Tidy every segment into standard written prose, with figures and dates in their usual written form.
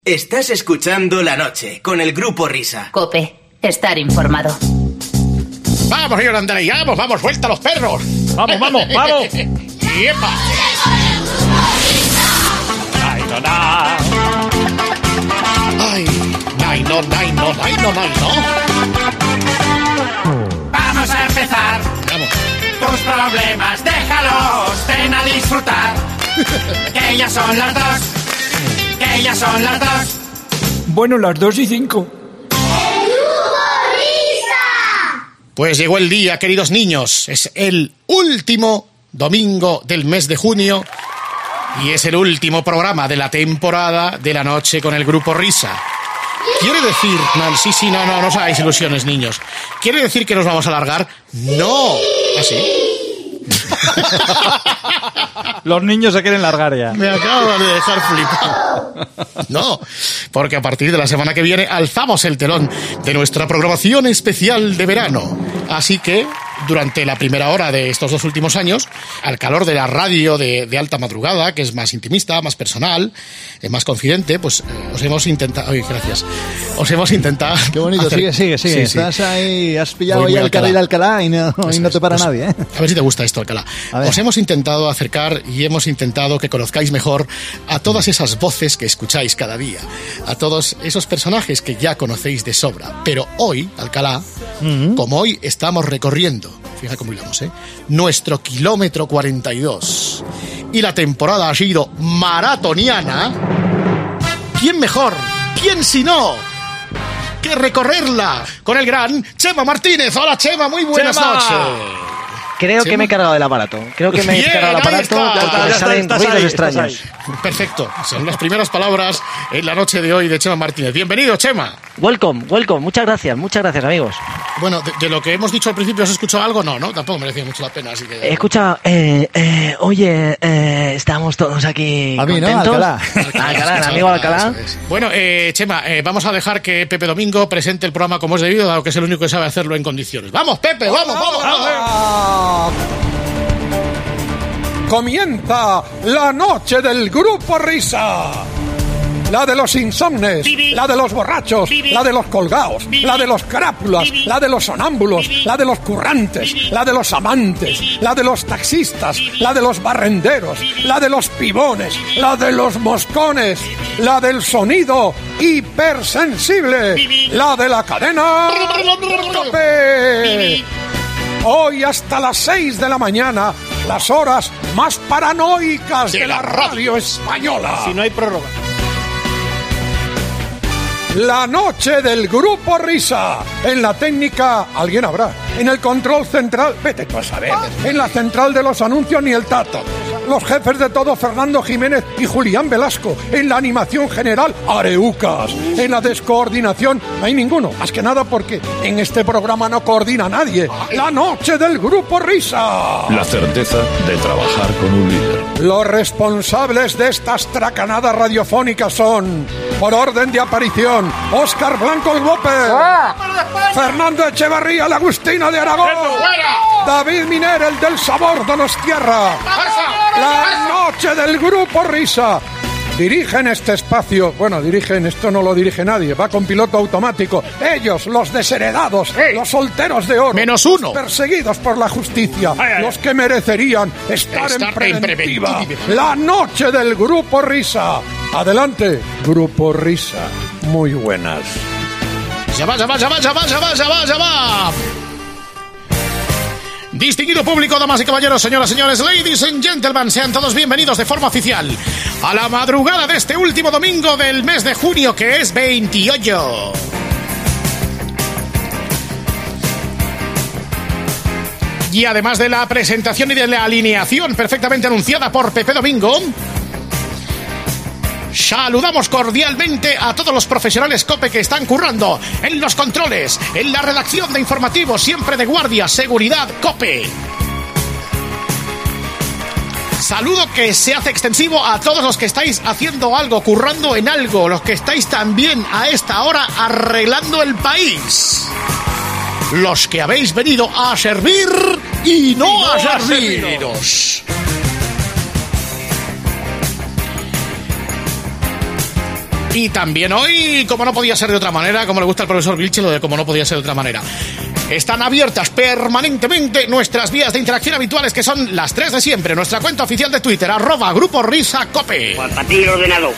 Estás escuchando La Noche con el Grupo Risa. COPE. Estar informado. Vamos, señor Andrés, vamos, vuelta a los perros. Vamos. ¡Yepa! Ay, no. Vamos a empezar. Vamos. Tus problemas, déjalos, ven a disfrutar. Que ya son las 2. Bueno, las 2:05. Pues llegó el día, queridos niños. Es el último domingo del mes de junio y es el último programa de la temporada de La Noche con el Grupo Risa. ¿Quiere decir... No os hagáis ilusiones, niños. ¿Quiere decir que nos vamos a alargar? ¡No! ¿Así? Los niños se quieren largar ya. Me acabo de dejar flipado. No, porque a partir de la semana que viene alzamos el telón de nuestra programación especial de verano. Así que, durante la primera hora de estos 2 últimos años, al calor de la radio de alta madrugada, que es más intimista, más personal, más confidente, pues os hemos intentado... Ay, gracias. Os hemos intentado... Qué bonito, sigue. Sí. Estás ahí, has pillado ahí el carril Alcalá y no te para nadie, ¿eh? A ver si te gusta esto, Alcalá. Os hemos intentado acercar y hemos intentado que conozcáis mejor a todas esas voces que escucháis cada día, a todos esos personajes que ya conocéis de sobra. Pero hoy, Alcalá, como hoy estamos recorriendo, fíjate cómo hilamos, nuestro kilómetro 42 y la temporada ha sido maratoniana, ¿quién mejor? ¿Quién si no? Que recorrerla con el gran Chema Martínez. Hola, Chema, muy buenas noches. Creo que me he cargado el aparato. Ya salen ruidos extraños. Perfecto. Son las primeras palabras en la noche de hoy de Chema Martínez. Bienvenido, Chema. Welcome. Muchas gracias, amigos. Bueno, de lo que hemos dicho al principio, ¿has escuchado algo? No, tampoco merecía mucho la pena, así que... He escuchado, oye, estamos todos aquí a mí, contentos. ¿no? Alcalá, amigo Alcalá. Bueno, Chema, vamos a dejar que Pepe Domingo presente el programa como es debido, dado que es el único que sabe hacerlo en condiciones. ¡Vamos, Pepe, vamos! Comienza la noche del Grupo Risa. La de los insomnes, la de los borrachos, la de los colgados, la de los crápulas, la de los sonámbulos, la de los currantes, la de los amantes, la de los taxistas, la de los barrenderos, la de los pibones, la de los moscones, la del sonido hipersensible, la de la cadena COPE. Hoy hasta las 6 de la mañana, las horas más paranoicas de la radio española. Si no hay prórroga. La noche del Grupo Risa. En la técnica, alguien habrá. En el control central, vete tú a saber. En la central de los anuncios, ni el tato. Los jefes de todo, Fernando Jiménez y Julián Velasco. En la animación general, Areucas. En la descoordinación, no hay ninguno. Más que nada porque en este programa no coordina nadie. La noche del Grupo Risa. La certeza de trabajar con un líder. Los responsables de estas tracanadas radiofónicas son, por orden de aparición, Óscar Blanco el Whopper, Fernando Echevarría, la Agustina de Aragón, David Miner, el del sabor Donostiarra. La noche del Grupo Risa. Dirigen este espacio, esto no lo dirige nadie, va con piloto automático. Ellos, los desheredados, los solteros de oro, menos uno, los perseguidos por la justicia, los que merecerían estar en preventiva. La noche del Grupo Risa. Adelante, Grupo Risa. Muy buenas. Ya va. Distinguido público, damas y caballeros, señoras y señores, ladies and gentlemen, sean todos bienvenidos de forma oficial a la madrugada de este último domingo del mes de junio, que es 28. Y además de la presentación y de la alineación perfectamente anunciada por Pepe Domingo, saludamos cordialmente a todos los profesionales COPE que están currando en los controles, en la redacción de informativos, siempre de guardia, seguridad, COPE. Saludo que se hace extensivo a todos los que estáis haciendo algo, currando en algo, los que estáis también a esta hora arreglando el país. Los que habéis venido a servir y no a serviros. Y también hoy, como no podía ser de otra manera, como le gusta al profesor Vilche, lo de como no podía ser de otra manera. Están abiertas permanentemente nuestras vías de interacción habituales, que son las 3 de siempre. Nuestra cuenta oficial de Twitter, @Grupo Risa Cope. Portátil ordenado.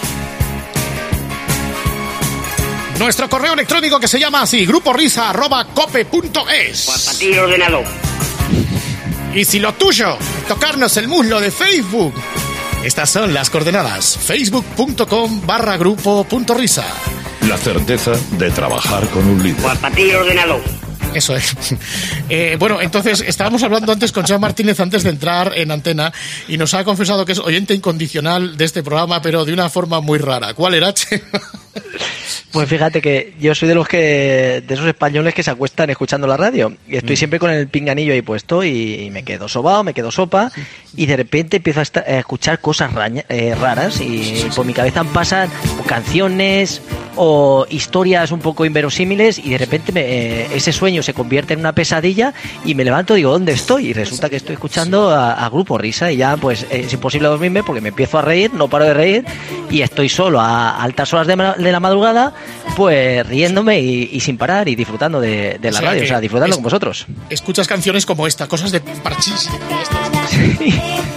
Nuestro correo electrónico, que se llama así, gruporrisa@cope.es. Portátil ordenado. Y si lo tuyo, tocarnos el muslo de Facebook. Estas son las coordenadas: facebook.com/grupo.risa. La certeza de trabajar con un líder. Portátil ordenado. Eso es. Bueno, entonces estábamos hablando antes con Chema Martínez antes de entrar en antena y nos ha confesado que es oyente incondicional de este programa, pero de una forma muy rara. ¿Cuál era, Chema? Pues fíjate que yo soy de esos españoles que se acuestan escuchando la radio. Y estoy siempre con el pinganillo ahí puesto y me quedo sobao, me quedo sopa y de repente empiezo a escuchar cosas raras y por mi cabeza pasan canciones o historias un poco inverosímiles y de repente ese sueño se convierte en una pesadilla y me levanto y digo, ¿dónde estoy? Y resulta que estoy escuchando a Grupo Risa y ya pues es imposible dormirme porque me empiezo a reír, no paro de reír y estoy solo a altas horas de la madrugada pues riéndome y sin parar y disfrutando de la radio, o sea, disfrutando con vosotros. Escuchas canciones como esta, cosas de Parchís. Sí.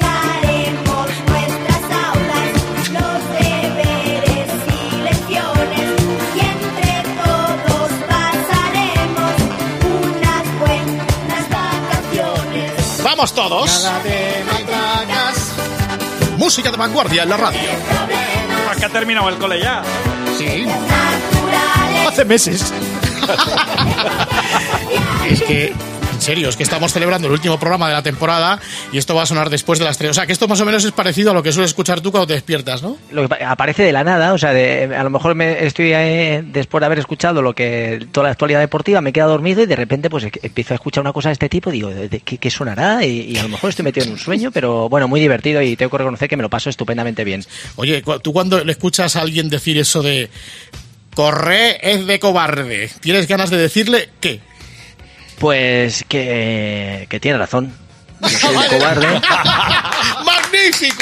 ¡Vamos todos! Música de vanguardia en la radio. ¿Por qué ha terminado el cole ya? Sí. Hace meses. Es que, en serio, es que estamos celebrando el último programa de la temporada y esto va a sonar después de las 3. O sea, que esto más o menos es parecido a lo que sueles escuchar tú cuando te despiertas, ¿no? Lo que aparece de la nada, o sea, a lo mejor estoy después de haber escuchado toda la actualidad deportiva, me he quedado dormido y de repente pues empiezo a escuchar una cosa de este tipo y digo, ¿qué sonará? Y a lo mejor estoy metido en un sueño, pero bueno, muy divertido y tengo que reconocer que me lo paso estupendamente bien. Oye, tú cuando le escuchas a alguien decir eso de correr es de cobarde, ¿tienes ganas de decirle qué? Pues que tiene razón. Yo soy un cobarde. ¡Magnífico!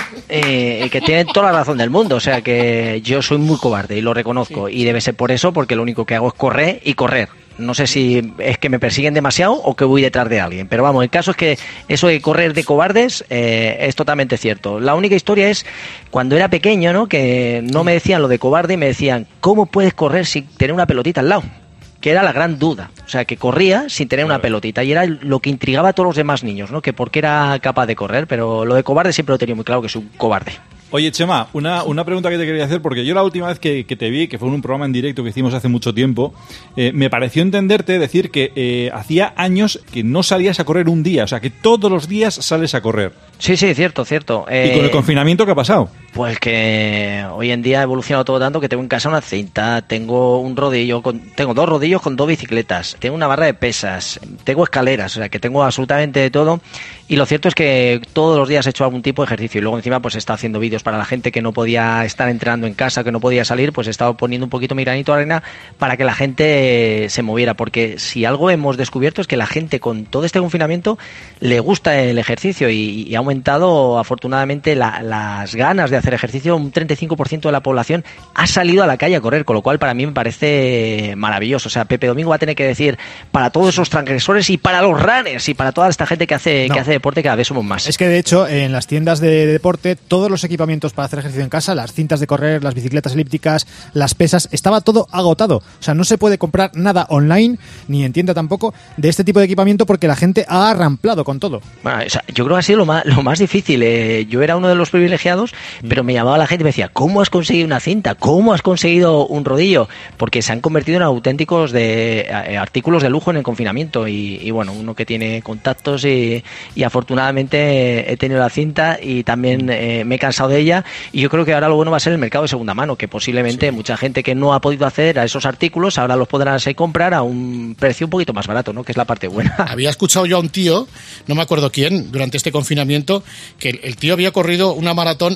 Que tiene toda la razón del mundo. O sea que yo soy muy cobarde y lo reconozco. Y debe ser por eso, porque lo único que hago es correr y correr. No sé si es que me persiguen demasiado o que voy detrás de alguien. Pero vamos, el caso es que eso de correr de cobardes es totalmente cierto. La única historia es cuando era pequeño, ¿no? Que no me decían lo de cobarde y me decían, ¿cómo puedes correr sin tener una pelotita al lado? Que era la gran duda, o sea, que corría sin tener una pelotita y era lo que intrigaba a todos los demás niños, ¿no? Que por qué era capaz de correr, pero lo de cobarde siempre lo he tenido muy claro que soy un cobarde. Oye, Chema, una pregunta que te quería hacer, porque yo la última vez que te vi, que fue en un programa en directo que hicimos hace mucho tiempo, me pareció entenderte decir que hacía años que no salías a correr un día, o sea, que todos los días sales a correr. Sí, cierto. ¿Y con el confinamiento qué ha pasado? Pues que hoy en día ha evolucionado todo tanto que tengo en casa una cinta, tengo tengo 2 rodillos con 2 bicicletas, tengo una barra de pesas, tengo escaleras, o sea que tengo absolutamente de todo. Y lo cierto es que todos los días he hecho algún tipo de ejercicio y luego encima pues he estado haciendo vídeos para la gente que no podía estar entrenando en casa, que no podía salir, pues he estado poniendo un poquito mi granito de arena para que la gente se moviera, porque si algo hemos descubierto es que la gente con todo este confinamiento le gusta el ejercicio y ha aumentado afortunadamente las ganas de hacer ejercicio. Un 35% de la población ha salido a la calle a correr, con lo cual para mí me parece maravilloso. O sea, Pepe Domingo va a tener que decir para todos esos transgresores y para los runners y para toda esta gente que hace deporte, cada vez somos más. Es que de hecho en las tiendas de deporte todos los equipamientos para hacer ejercicio en casa, las cintas de correr, las bicicletas elípticas, las pesas, estaba todo agotado. O sea, no se puede comprar nada online, ni en tienda tampoco, de este tipo de equipamiento porque la gente ha arramplado con todo. Bueno, o sea, yo creo que ha sido lo más difícil. Yo era uno de los privilegiados, pero me llamaba la gente y me decía, ¿cómo has conseguido una cinta? ¿Cómo has conseguido un rodillo? Porque se han convertido en auténticos artículos de lujo en el confinamiento y bueno, uno que tiene contactos y afortunadamente he tenido la cinta y también me he cansado de ella y yo creo que ahora lo bueno va a ser el mercado de segunda mano, que posiblemente mucha gente que no ha podido acceder a esos artículos ahora los podrán comprar a un precio un poquito más barato, ¿no? Que es la parte buena. Había escuchado yo a un tío, no me acuerdo quién, durante este confinamiento, que el tío había corrido una maratón en su casa.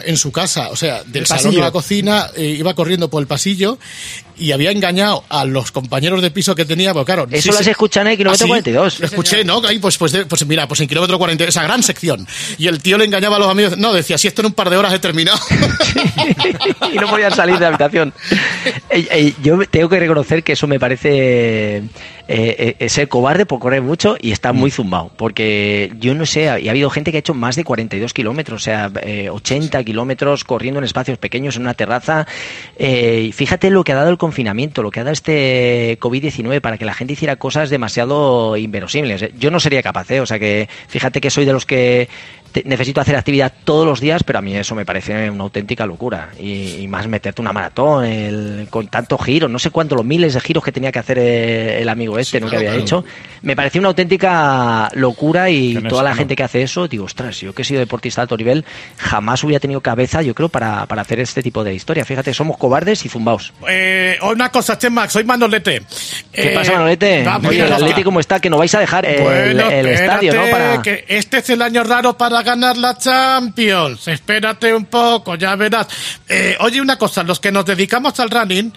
casa, o sea, del salón a la cocina, iba corriendo por el pasillo y había engañado a los compañeros de piso que tenía, pues claro... Eso las escuchan en kilómetro 42. Lo escuché, ¿no? Ahí, pues mira, pues en kilómetro 42, esa gran sección. Y el tío le engañaba a los amigos, no, decía, si esto en un par de horas he terminado. Y no podían salir de la habitación. Yo tengo que reconocer que eso me parece ser cobarde por correr mucho y estar muy zumbado, porque yo no sé, y ha habido gente que ha hecho más de 42 kilómetros, o sea, 80 kilómetros corriendo en espacios pequeños, en una terraza. Fíjate lo que ha dado el confinamiento, lo que ha dado este COVID-19 para que la gente hiciera cosas demasiado inverosímiles. Yo no sería capaz, o sea que fíjate que soy de los que necesito hacer actividad todos los días, pero a mí eso me parece una auténtica locura. Y más meterte una maratón con tantos giros, no sé cuántos, los miles de giros que tenía que hacer el amigo nunca había hecho. Me parecía una auténtica locura y toda la gente que hace eso, digo, ostras, yo que he sido deportista de alto nivel, jamás hubiera tenido cabeza, yo creo, para hacer este tipo de historia. Fíjate, somos cobardes y zumbaos. Una cosa, Chema, soy Manolete. ¿Qué pasa, Manolete? Oye, el Atleti, ¿cómo está? Que no vais a dejar el estadio, ¿no? Que este es el año raro para ganar la Champions. Espérate un poco, ya verás. Oye, una cosa, los que nos dedicamos al running...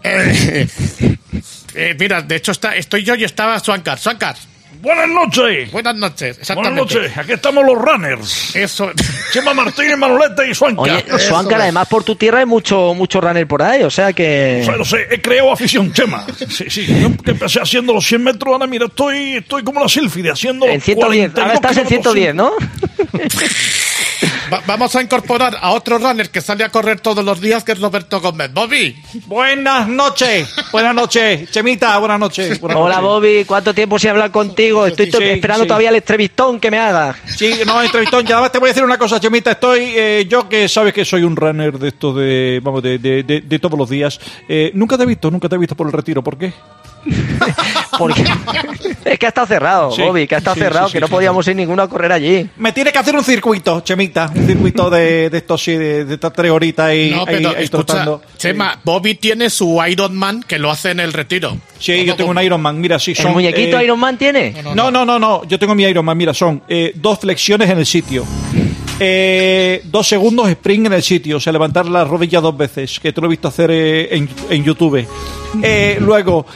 mira, de hecho estoy yo y estaba Swankar. Buenas noches. Buenas noches, exactamente. Buenas noches, aquí estamos los runners. Eso. Chema Martínez, Manolete y Swankar. Oye, Swankar, además por tu tierra hay mucho runner por ahí, o sea que... Lo sé, he creado afición, Chema. Sí, yo que empecé haciendo los 100 metros, ahora mira, estoy como la Silfide, haciendo... En 110, ahora estás en 110, ¿no? Vamos a incorporar a otro runner que sale a correr todos los días, que es Roberto Gómez. Bobby. Buenas noches, Chemita, buenas noches. Hola, Bobby, ¿cuánto tiempo sin hablar contigo? Estoy esperando todavía el entrevistón que me hagas. Sí, no, entrevistón, ya además te voy a decir una cosa, Chemita, yo que sabes que soy un runner de estos de todos los días, nunca te he visto por el retiro, ¿por qué? Porque es que ha estado cerrado, Bobby, que ha estado cerrado, que no podíamos ir ninguno a correr allí. Me tiene que hacer un circuito, Chemita, un circuito de estos, sí, de estas 3 horitas ahí. No, pero ahí escucha, Chema, Bobby tiene su Ironman que lo hace en el retiro. Sí, yo tengo un Ironman, mira, sí, son... ¿El muñequito Ironman tiene? No, yo tengo mi Ironman, mira, son 2 flexiones en el sitio. 2 segundos sprint en el sitio, o sea, levantar la rodilla 2 veces, que te lo he visto hacer en YouTube. Luego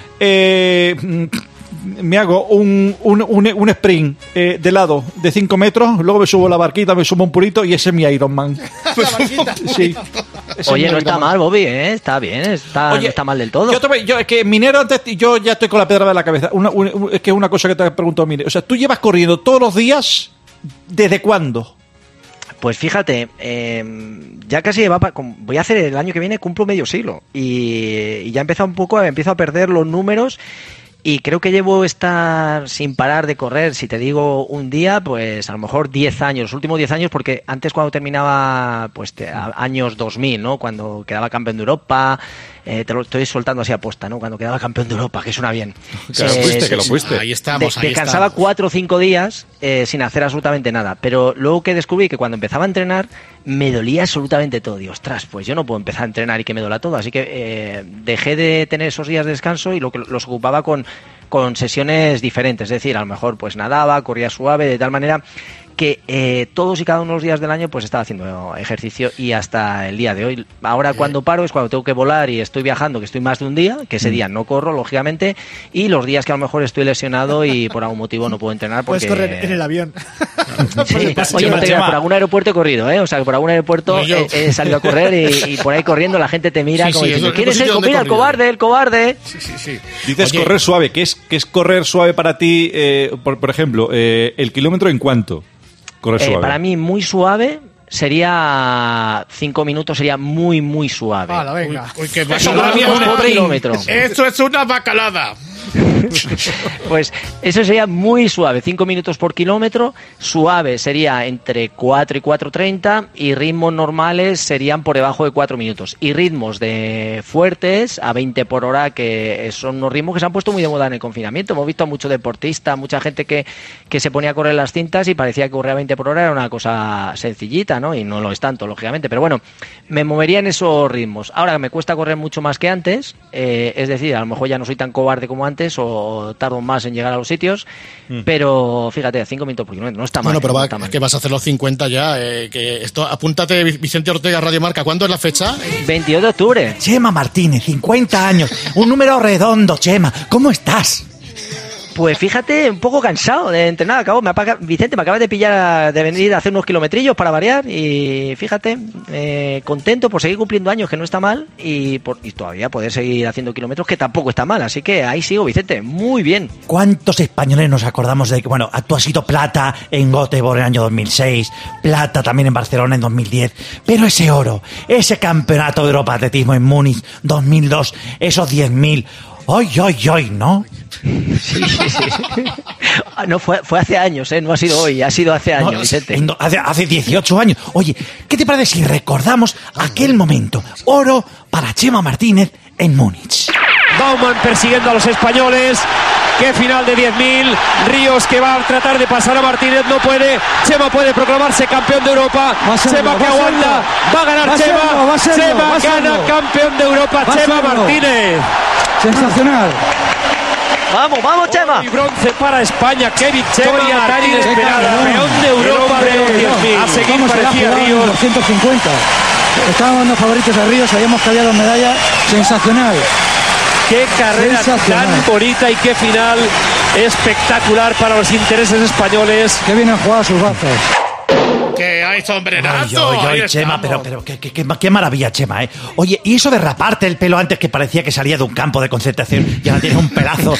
me hago un sprint de lado de 5 metros, luego me subo la barquita, me subo un purito y ese es mi Ironman. Sí. Oye, no está mal, Bobby, está bien, no está mal del todo. Yo es que minero antes, yo ya estoy con la piedra de la cabeza. Es que es una cosa que te pregunto, mire, o sea, tú llevas corriendo todos los días, ¿desde cuándo? Pues fíjate, ya casi voy a hacer el año que viene, cumplo medio siglo y ya empiezo a perder los números y creo que llevo estar sin parar de correr, si te digo un día, pues a lo mejor 10 años, los últimos 10 años, porque antes cuando terminaba, pues años 2000, ¿no? Cuando quedaba campeón de Europa, te lo estoy soltando así a posta, ¿no? Cuando quedaba campeón de Europa, que suena bien. Que lo fuiste. Ahí estamos, descansaba 4 o 5 días sin hacer absolutamente nada, pero luego que descubrí que cuando empezaba a entrenar me dolía absolutamente todo. Digo, ostras, pues yo no puedo empezar a entrenar y que me duela todo, así que dejé de tener esos días de descanso y los ocupaba con sesiones diferentes, es decir, a lo mejor pues nadaba, corría suave, de tal manera que todos y cada uno de los días del año pues estaba haciendo ejercicio y hasta el día de hoy. Ahora cuando paro es cuando tengo que volar y estoy viajando, que estoy más de un día, que ese día no corro, lógicamente, y los días que a lo mejor estoy lesionado y por algún motivo no puedo entrenar porque... Puedes correr en el avión. Sí. Oye, no te digas, por algún aeropuerto he corrido, o sea, que por algún aeropuerto he salido a correr y por ahí corriendo la gente te mira como diciendo, ¿quién es el? Mira, el cobarde. Sí. Dices correr suave, ¿qué es correr suave para ti? Por ejemplo, ¿el kilómetro en cuánto? Correr suave. Para mí muy suave sería 5 minutos, sería muy, muy suave. Hala, venga. Uy, que eso para mí es un kilómetro. Eso es una bacalada. Pues eso sería muy suave, 5 minutos por kilómetro. Suave sería entre 4 y 4:30 y ritmos normales serían por debajo de 4 minutos. Y ritmos de fuertes a 20 por hora, que son unos ritmos que se han puesto muy de moda en el confinamiento. Hemos visto a muchos deportistas, mucha gente que se ponía a correr las cintas y parecía que correr a 20 por hora era una cosa sencillita, ¿no? Y no lo es tanto, lógicamente. Pero bueno, me movería en esos ritmos. Ahora me cuesta correr mucho más que antes, es decir, a lo mejor ya no soy tan cobarde como antes, o o tardo más en llegar a los sitios, pero fíjate, 5 minutos por kilómetro, no está mal. Bueno, pero es que vas a hacer los 50 ya, que esto, apúntate, Vicente Ortega, Radio Marca, ¿cuándo es la fecha? 22 de octubre. Chema Martínez, 50 años, un número redondo, Chema, ¿cómo estás? Pues fíjate, un poco cansado de entrenar. Vicente, me acabas de pillar de venir a hacer unos kilometrillos para variar y fíjate, contento por seguir cumpliendo años, que no está mal, y todavía poder seguir haciendo kilómetros, que tampoco está mal. Así que ahí sigo, Vicente, muy bien. ¿Cuántos españoles nos acordamos de que, bueno, tú has sido plata en Göteborg en el año 2006, plata también en Barcelona en 2010, pero ese oro, ese campeonato de Europa de atletismo en Múnich 2002, esos 10.000... ¡Ay, ¿no? Sí. No, fue hace años, no ha sido hoy, ha sido hace años, Vicente. Hace 18 años. Oye, ¿qué te parece si recordamos aquel momento? Oro para Chema Martínez en Múnich. Baumann persiguiendo a los españoles. ¡Qué final de 10.000! Ríos que va a tratar de pasar a Martínez, no puede. Chema puede proclamarse campeón de Europa. Chema que aguanta, va a ganar Chema. Chema gana campeón de Europa, Chema Martínez. Sensacional. Vamos, Chema. Y bronce para España. Qué victoria tan inesperada. Campeón de Europa de 10.000. A seguir parecía Ríos. 250. Estábamos los favoritos a Ríos, habíamos cambiado medallas. Sensacional. Qué carrera tan bonita y qué final espectacular para los intereses españoles. Qué bien han jugado sus bazos. Que hay sombrenazo. Ay, Chema, pero qué maravilla, Chema, ¿eh? Oye, y eso de raparte el pelo antes, que parecía que salía de un campo de concentración y ahora tienes un pelazo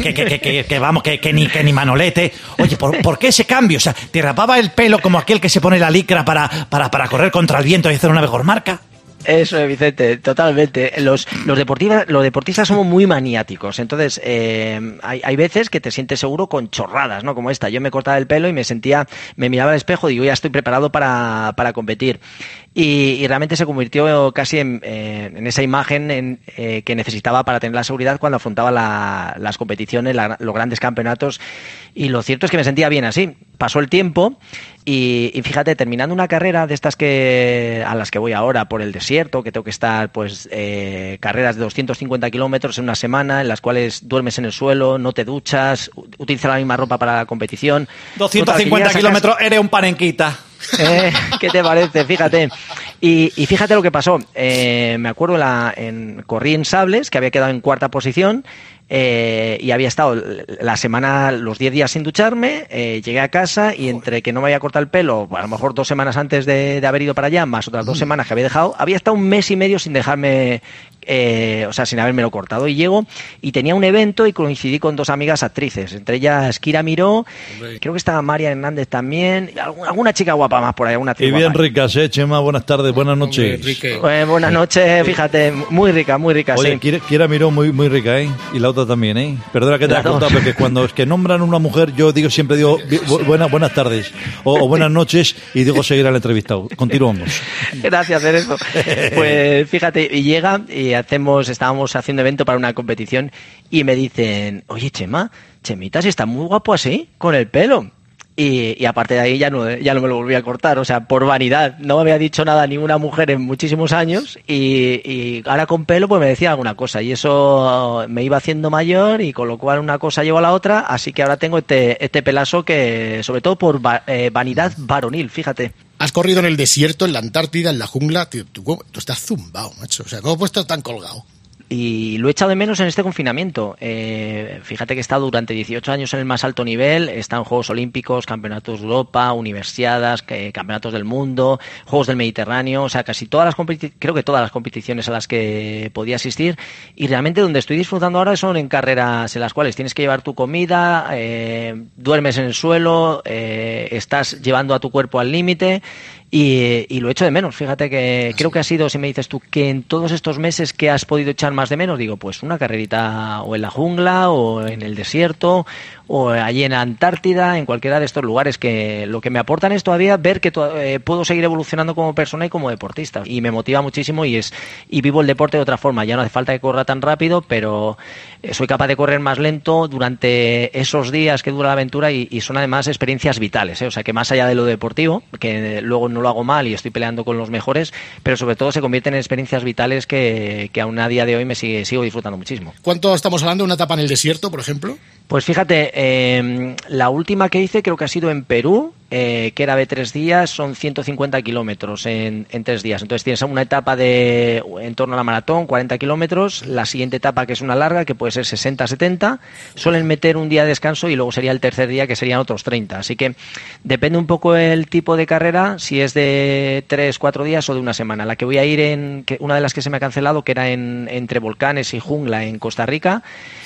que ni Manolete. Oye, ¿por qué ese cambio? O sea, ¿te rapaba el pelo como aquel que se pone la licra para correr contra el viento y hacer una mejor marca? Eso es, Vicente, totalmente. Los deportistas somos muy maniáticos, entonces hay veces que te sientes seguro con chorradas, ¿no? Como esta. Yo me cortaba el pelo y me miraba al espejo y digo, ya estoy preparado para competir. Y realmente se convirtió casi en esa imagen que necesitaba para tener la seguridad cuando afrontaba las competiciones, los grandes campeonatos. Y lo cierto es que me sentía bien así. Pasó el tiempo y fíjate, terminando una carrera de estas a las que voy ahora por el desierto, que tengo que estar carreras de 250 kilómetros en una semana, en las cuales duermes en el suelo, no te duchas, utilizas la misma ropa para la competición. 250 kilómetros, eres un panenquita. ¿Qué te parece? Fíjate. Y fíjate lo que pasó. Me acuerdo corrí en Sables, que había quedado en cuarta posición, y había estado la semana, los 10 días sin ducharme. Llegué a casa y entre que no me había cortado el pelo, a lo mejor 2 semanas antes de haber ido para allá, más otras 2 semanas que había dejado, había estado 1 mes y medio sin dejarme, sin habérmelo cortado. Y llego y tenía un evento y coincidí con 2 amigas actrices, entre ellas Kira Miró, creo que estaba María Hernández también, y alguna chica guapa más por ahí, alguna actriz y bien guapa. ricas, Chema, buenas tardes, buenas noches. Buenas noches, fíjate, muy rica, Oye, sí. Kira Miró muy rica, ¿eh? Y la otra también, ¿eh? Perdona que te haya contado, porque cuando es que nombran a una mujer, yo siempre digo buenas tardes o buenas noches y digo seguir al entrevistado. Continuamos. Gracias, Cerezo. Pues fíjate, y llega y estábamos haciendo evento para una competición y me dicen, oye, Chemita, si está muy guapo así, con el pelo. Y aparte de ahí ya no me lo volví a cortar, o sea, por vanidad. No me había dicho nada a ninguna mujer en muchísimos años y ahora con pelo pues me decía alguna cosa y eso me iba haciendo mayor y con lo cual una cosa llevó a la otra, así que ahora tengo este pelazo que sobre todo por vanidad varonil, fíjate. Has corrido en el desierto, en la Antártida, en la jungla, tú estás zumbado, macho, o sea, ¿cómo puedes estar tan colgado? Y lo he echado de menos en este confinamiento. Fíjate que he estado durante 18 años en el más alto nivel. He estado en Juegos Olímpicos, Campeonatos de Europa, Universiadas, Campeonatos del Mundo, Juegos del Mediterráneo. O sea, creo que todas las competiciones a las que podía asistir. Y realmente donde estoy disfrutando ahora son en carreras en las cuales tienes que llevar tu comida, duermes en el suelo, estás llevando a tu cuerpo al límite. Y lo echo de menos, fíjate que creo que ha sido, si me dices tú, que en todos estos meses que has podido echar más de menos, digo, pues una carrerita o en la jungla o en el desierto o allí en la Antártida, en cualquiera de estos lugares, que lo que me aportan es todavía ver que puedo seguir evolucionando como persona y como deportista. Y me motiva muchísimo y vivo el deporte de otra forma. Ya no hace falta que corra tan rápido, pero soy capaz de correr más lento durante esos días que dura la aventura y son además experiencias vitales, ¿eh? O sea que más allá de lo deportivo, que luego no no lo hago mal y estoy peleando con los mejores, pero sobre todo se convierten en experiencias vitales que aún a día de hoy sigo disfrutando muchísimo. ¿Cuánto estamos hablando? ¿Una etapa en el desierto, por ejemplo? Pues fíjate, la última que hice creo que ha sido en Perú, que era de 3 días, son 150 kilómetros en 3 días. Entonces tienes una etapa de en torno a la maratón, 40 kilómetros, la siguiente etapa que es una larga, que puede ser 60, 70, suelen meter un día de descanso y luego sería el tercer día, que serían otros 30. Así que depende un poco el tipo de carrera, si es de 3, 4 días o de una semana. La que voy a ir una de las que se me ha cancelado, que era entre volcanes y jungla en Costa Rica,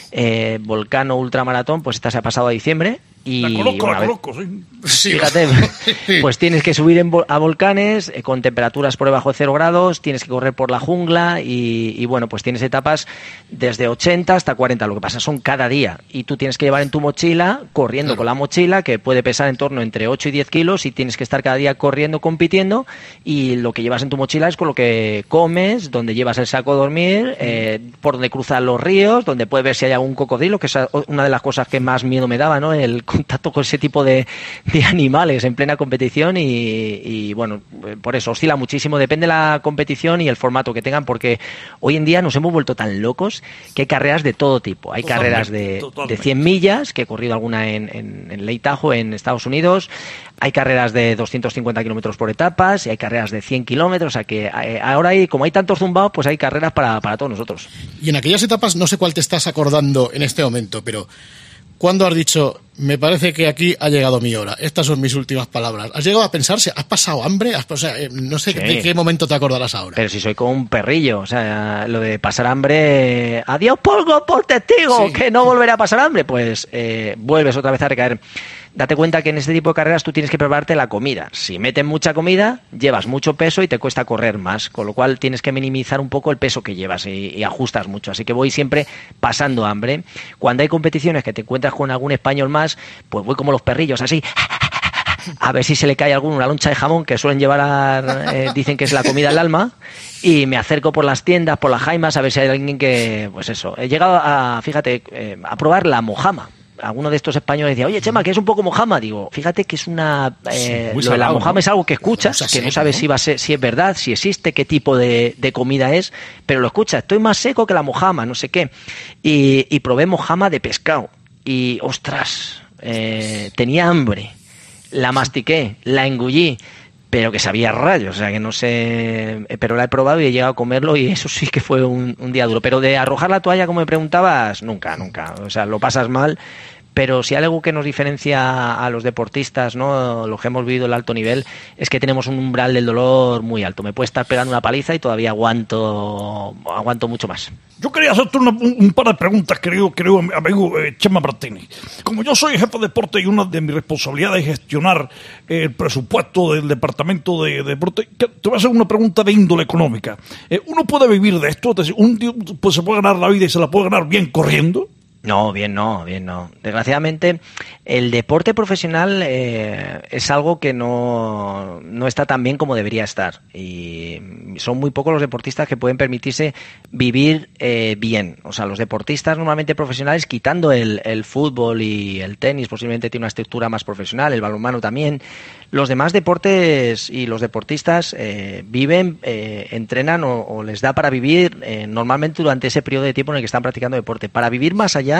Volcán o Ultramaratón, pues esta se ha pasado a diciembre. Y la conozco, sí. Fíjate, pues tienes que subir a volcanes con temperaturas por debajo de 0 grados, tienes que correr por la jungla y bueno, pues tienes etapas desde 80 hasta 40, lo que pasa son cada día y tú tienes que llevar en tu mochila, corriendo con la mochila, que puede pesar en torno entre 8 y 10 kilos y tienes que estar cada día corriendo, compitiendo, y lo que llevas en tu mochila es con lo que comes, donde llevas el saco de dormir, por donde cruzan los ríos, donde puedes ver si hay algún cocodrilo, que es una de las cosas que más miedo me daba, ¿no? El contacto con ese tipo de animales en plena competición y bueno, por eso oscila muchísimo, depende de la competición y el formato que tengan, porque hoy en día nos hemos vuelto tan locos que hay carreras de todo tipo. Hay carreras de 100 millas, que he corrido alguna en Lake Tahoe en Estados Unidos, hay carreras de 250 kilómetros por etapas y hay carreras de 100 kilómetros, o sea que ahora como hay tantos zumbados, pues hay carreras para todos nosotros. Y en aquellas etapas, no sé cuál te estás acordando en este momento, pero ¿cuándo has dicho, me parece que aquí ha llegado mi hora? Estas son mis últimas palabras. ¿Has llegado a pensarse? ¿Has pasado hambre? No sé de qué momento te acordarás ahora. Pero si soy como un perrillo, o sea, lo de pasar hambre, adiós polvo por testigo, que no volveré a pasar hambre, pues vuelves otra vez a recaer. Date cuenta que en este tipo de carreras tú tienes que prepararte la comida. Si meten mucha comida, llevas mucho peso y te cuesta correr más, con lo cual tienes que minimizar un poco el peso que llevas y ajustas mucho. Así que voy siempre pasando hambre. Cuando hay competiciones que te encuentras con algún español más, pues voy como los perrillos, así, a ver si se le cae alguno una loncha de jamón que suelen llevar, dicen que es la comida del alma, y me acerco por las tiendas, por las jaimas, a ver si hay alguien que, pues eso. He llegado a probar la mojama. Alguno de estos españoles decía, oye, Chema, que es un poco mojama. Digo, fíjate que es una... lo de la mojama, ¿no? Es algo que escuchas, que no sabes si es verdad, si existe, qué tipo de comida es, pero lo escuchas. Estoy más seco que la mojama, no sé qué. Y probé mojama de pescado. Y, ostras, tenía hambre. La mastiqué, la engullí, pero que sabía rayos, o sea que no sé, pero la he probado y he llegado a comerlo y eso sí que fue un día duro, pero de arrojar la toalla, como me preguntabas, nunca, o sea, lo pasas mal, pero si hay algo que nos diferencia a los deportistas, ¿no? Lo que hemos vivido el alto nivel, es que tenemos un umbral del dolor muy alto. Me puede estar pegando una paliza y todavía aguanto mucho más. Yo quería hacerte un par de preguntas, creo amigo Chema Martínez. Como yo soy jefe de deporte y una de mis responsabilidades es gestionar el presupuesto del departamento de deporte, te voy a hacer una pregunta de índole económica. ¿Uno puede vivir de esto? Es decir, un tío pues, se puede ganar la vida y se la puede ganar bien corriendo. No, bien no. Desgraciadamente, el deporte profesional es algo que no está tan bien como debería estar. Y son muy pocos los deportistas que pueden permitirse vivir bien. O sea, los deportistas normalmente profesionales, quitando el fútbol y el tenis, posiblemente tiene una estructura más profesional, el balonmano también. Los demás deportes y los deportistas viven, entrenan o les da para vivir normalmente durante ese periodo de tiempo en el que están practicando deporte. Para vivir más allá,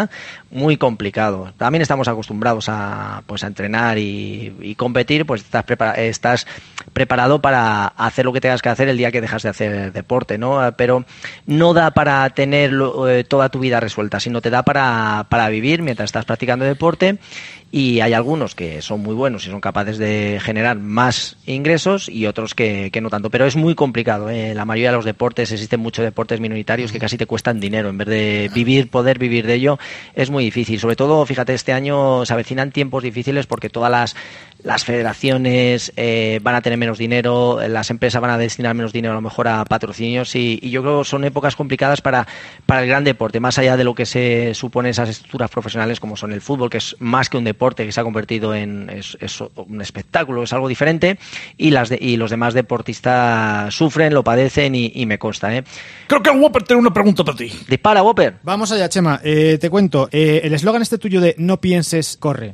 muy complicado. También estamos acostumbrados a entrenar y competir, pues estás preparado para hacer lo que tengas que hacer el día que dejas de hacer deporte, ¿no? Pero no da para tener toda tu vida resuelta, sino te da para vivir mientras estás practicando deporte. Y hay algunos que son muy buenos y son capaces de generar más ingresos y otros que no tanto. Pero es muy complicado, ¿eh? La mayoría de los deportes, existen muchos deportes minoritarios que casi te cuestan dinero. En vez de poder vivir de ello, es muy difícil. Sobre todo, fíjate, este año se avecinan tiempos difíciles porque todas las federaciones van a tener menos dinero, las empresas van a destinar menos dinero a lo mejor a patrocinios y yo creo que son épocas complicadas para el gran deporte, más allá de lo que se supone esas estructuras profesionales como son el fútbol, que es más que un deporte, que se ha convertido en es un espectáculo, es algo diferente, y los demás deportistas sufren, lo padecen y me consta, ¿eh? Creo que Whopper tiene una pregunta para ti. Dispara, Whopper. Vamos allá, Chema. Te cuento, el eslogan tuyo de no pienses, corre.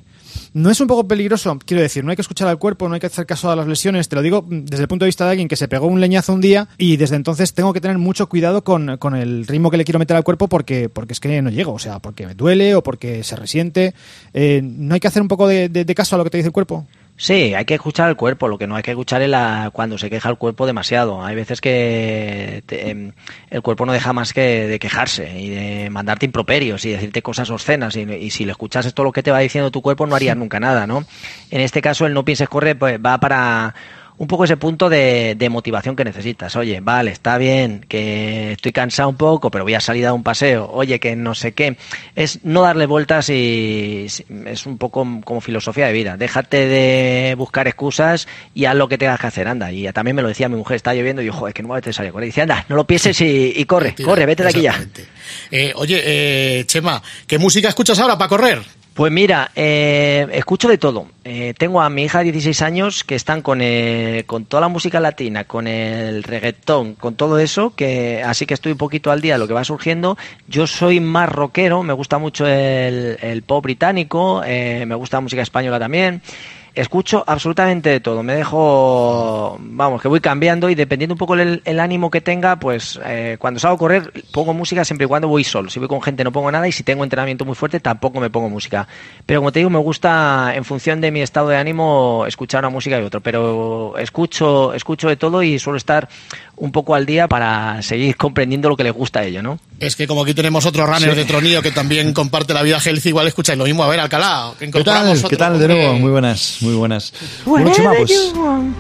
¿No es un poco peligroso? Quiero decir, no hay que escuchar al cuerpo, no hay que hacer caso a las lesiones. Te lo digo desde el punto de vista de alguien que se pegó un leñazo un día y desde entonces tengo que tener mucho cuidado con el ritmo que le quiero meter al cuerpo porque es que no llego, o sea, porque me duele o porque se resiente. ¿No hay que hacer un poco de caso a lo que te dice el cuerpo? Sí, hay que escuchar al cuerpo. Lo que no hay que escuchar es cuando se queja el cuerpo demasiado. Hay veces que el cuerpo no deja más que de quejarse y de mandarte improperios y decirte cosas obscenas. Y si le escuchas todo lo que te va diciendo tu cuerpo, no harías nunca nada, ¿no? En este caso, el no pienses corre pues va para un poco ese punto de motivación que necesitas. Oye, vale, está bien, que estoy cansado un poco, pero voy a salir a dar un paseo. Oye, que no sé qué. Es no darle vueltas y es un poco como filosofía de vida. Déjate de buscar excusas y haz lo que tengas que hacer, anda. Y también me lo decía mi mujer, está lloviendo, y yo, joder, que no me voy a salir a correr. Y dice, anda, no lo pienses y corre, vete de aquí ya. Oye, Chema, ¿qué música escuchas ahora para correr? Pues mira, escucho de todo. Tengo a mi hija de 16 años que están con toda la música latina, con el reggaetón, con todo eso, así que estoy un poquito al día de lo que va surgiendo. Yo soy más rockero, me gusta mucho el pop británico, me gusta la música española también. Escucho absolutamente de todo, me dejo, vamos, que voy cambiando y dependiendo un poco el ánimo que tenga, pues cuando salgo a correr pongo música siempre y cuando voy solo. Si voy con gente no pongo nada y si tengo entrenamiento muy fuerte tampoco me pongo música. Pero como te digo, me gusta en función de mi estado de ánimo escuchar una música y otra, pero escucho de todo y suelo estar un poco al día para seguir comprendiendo lo que les gusta a ellos, ¿no? Es que como aquí tenemos otro runner de Tronío que también comparte la vida healthy, igual escucháis lo mismo. A ver, Alcalá, ¿qué tal de nuevo? Muy buenas. Bueno, Chema, pues...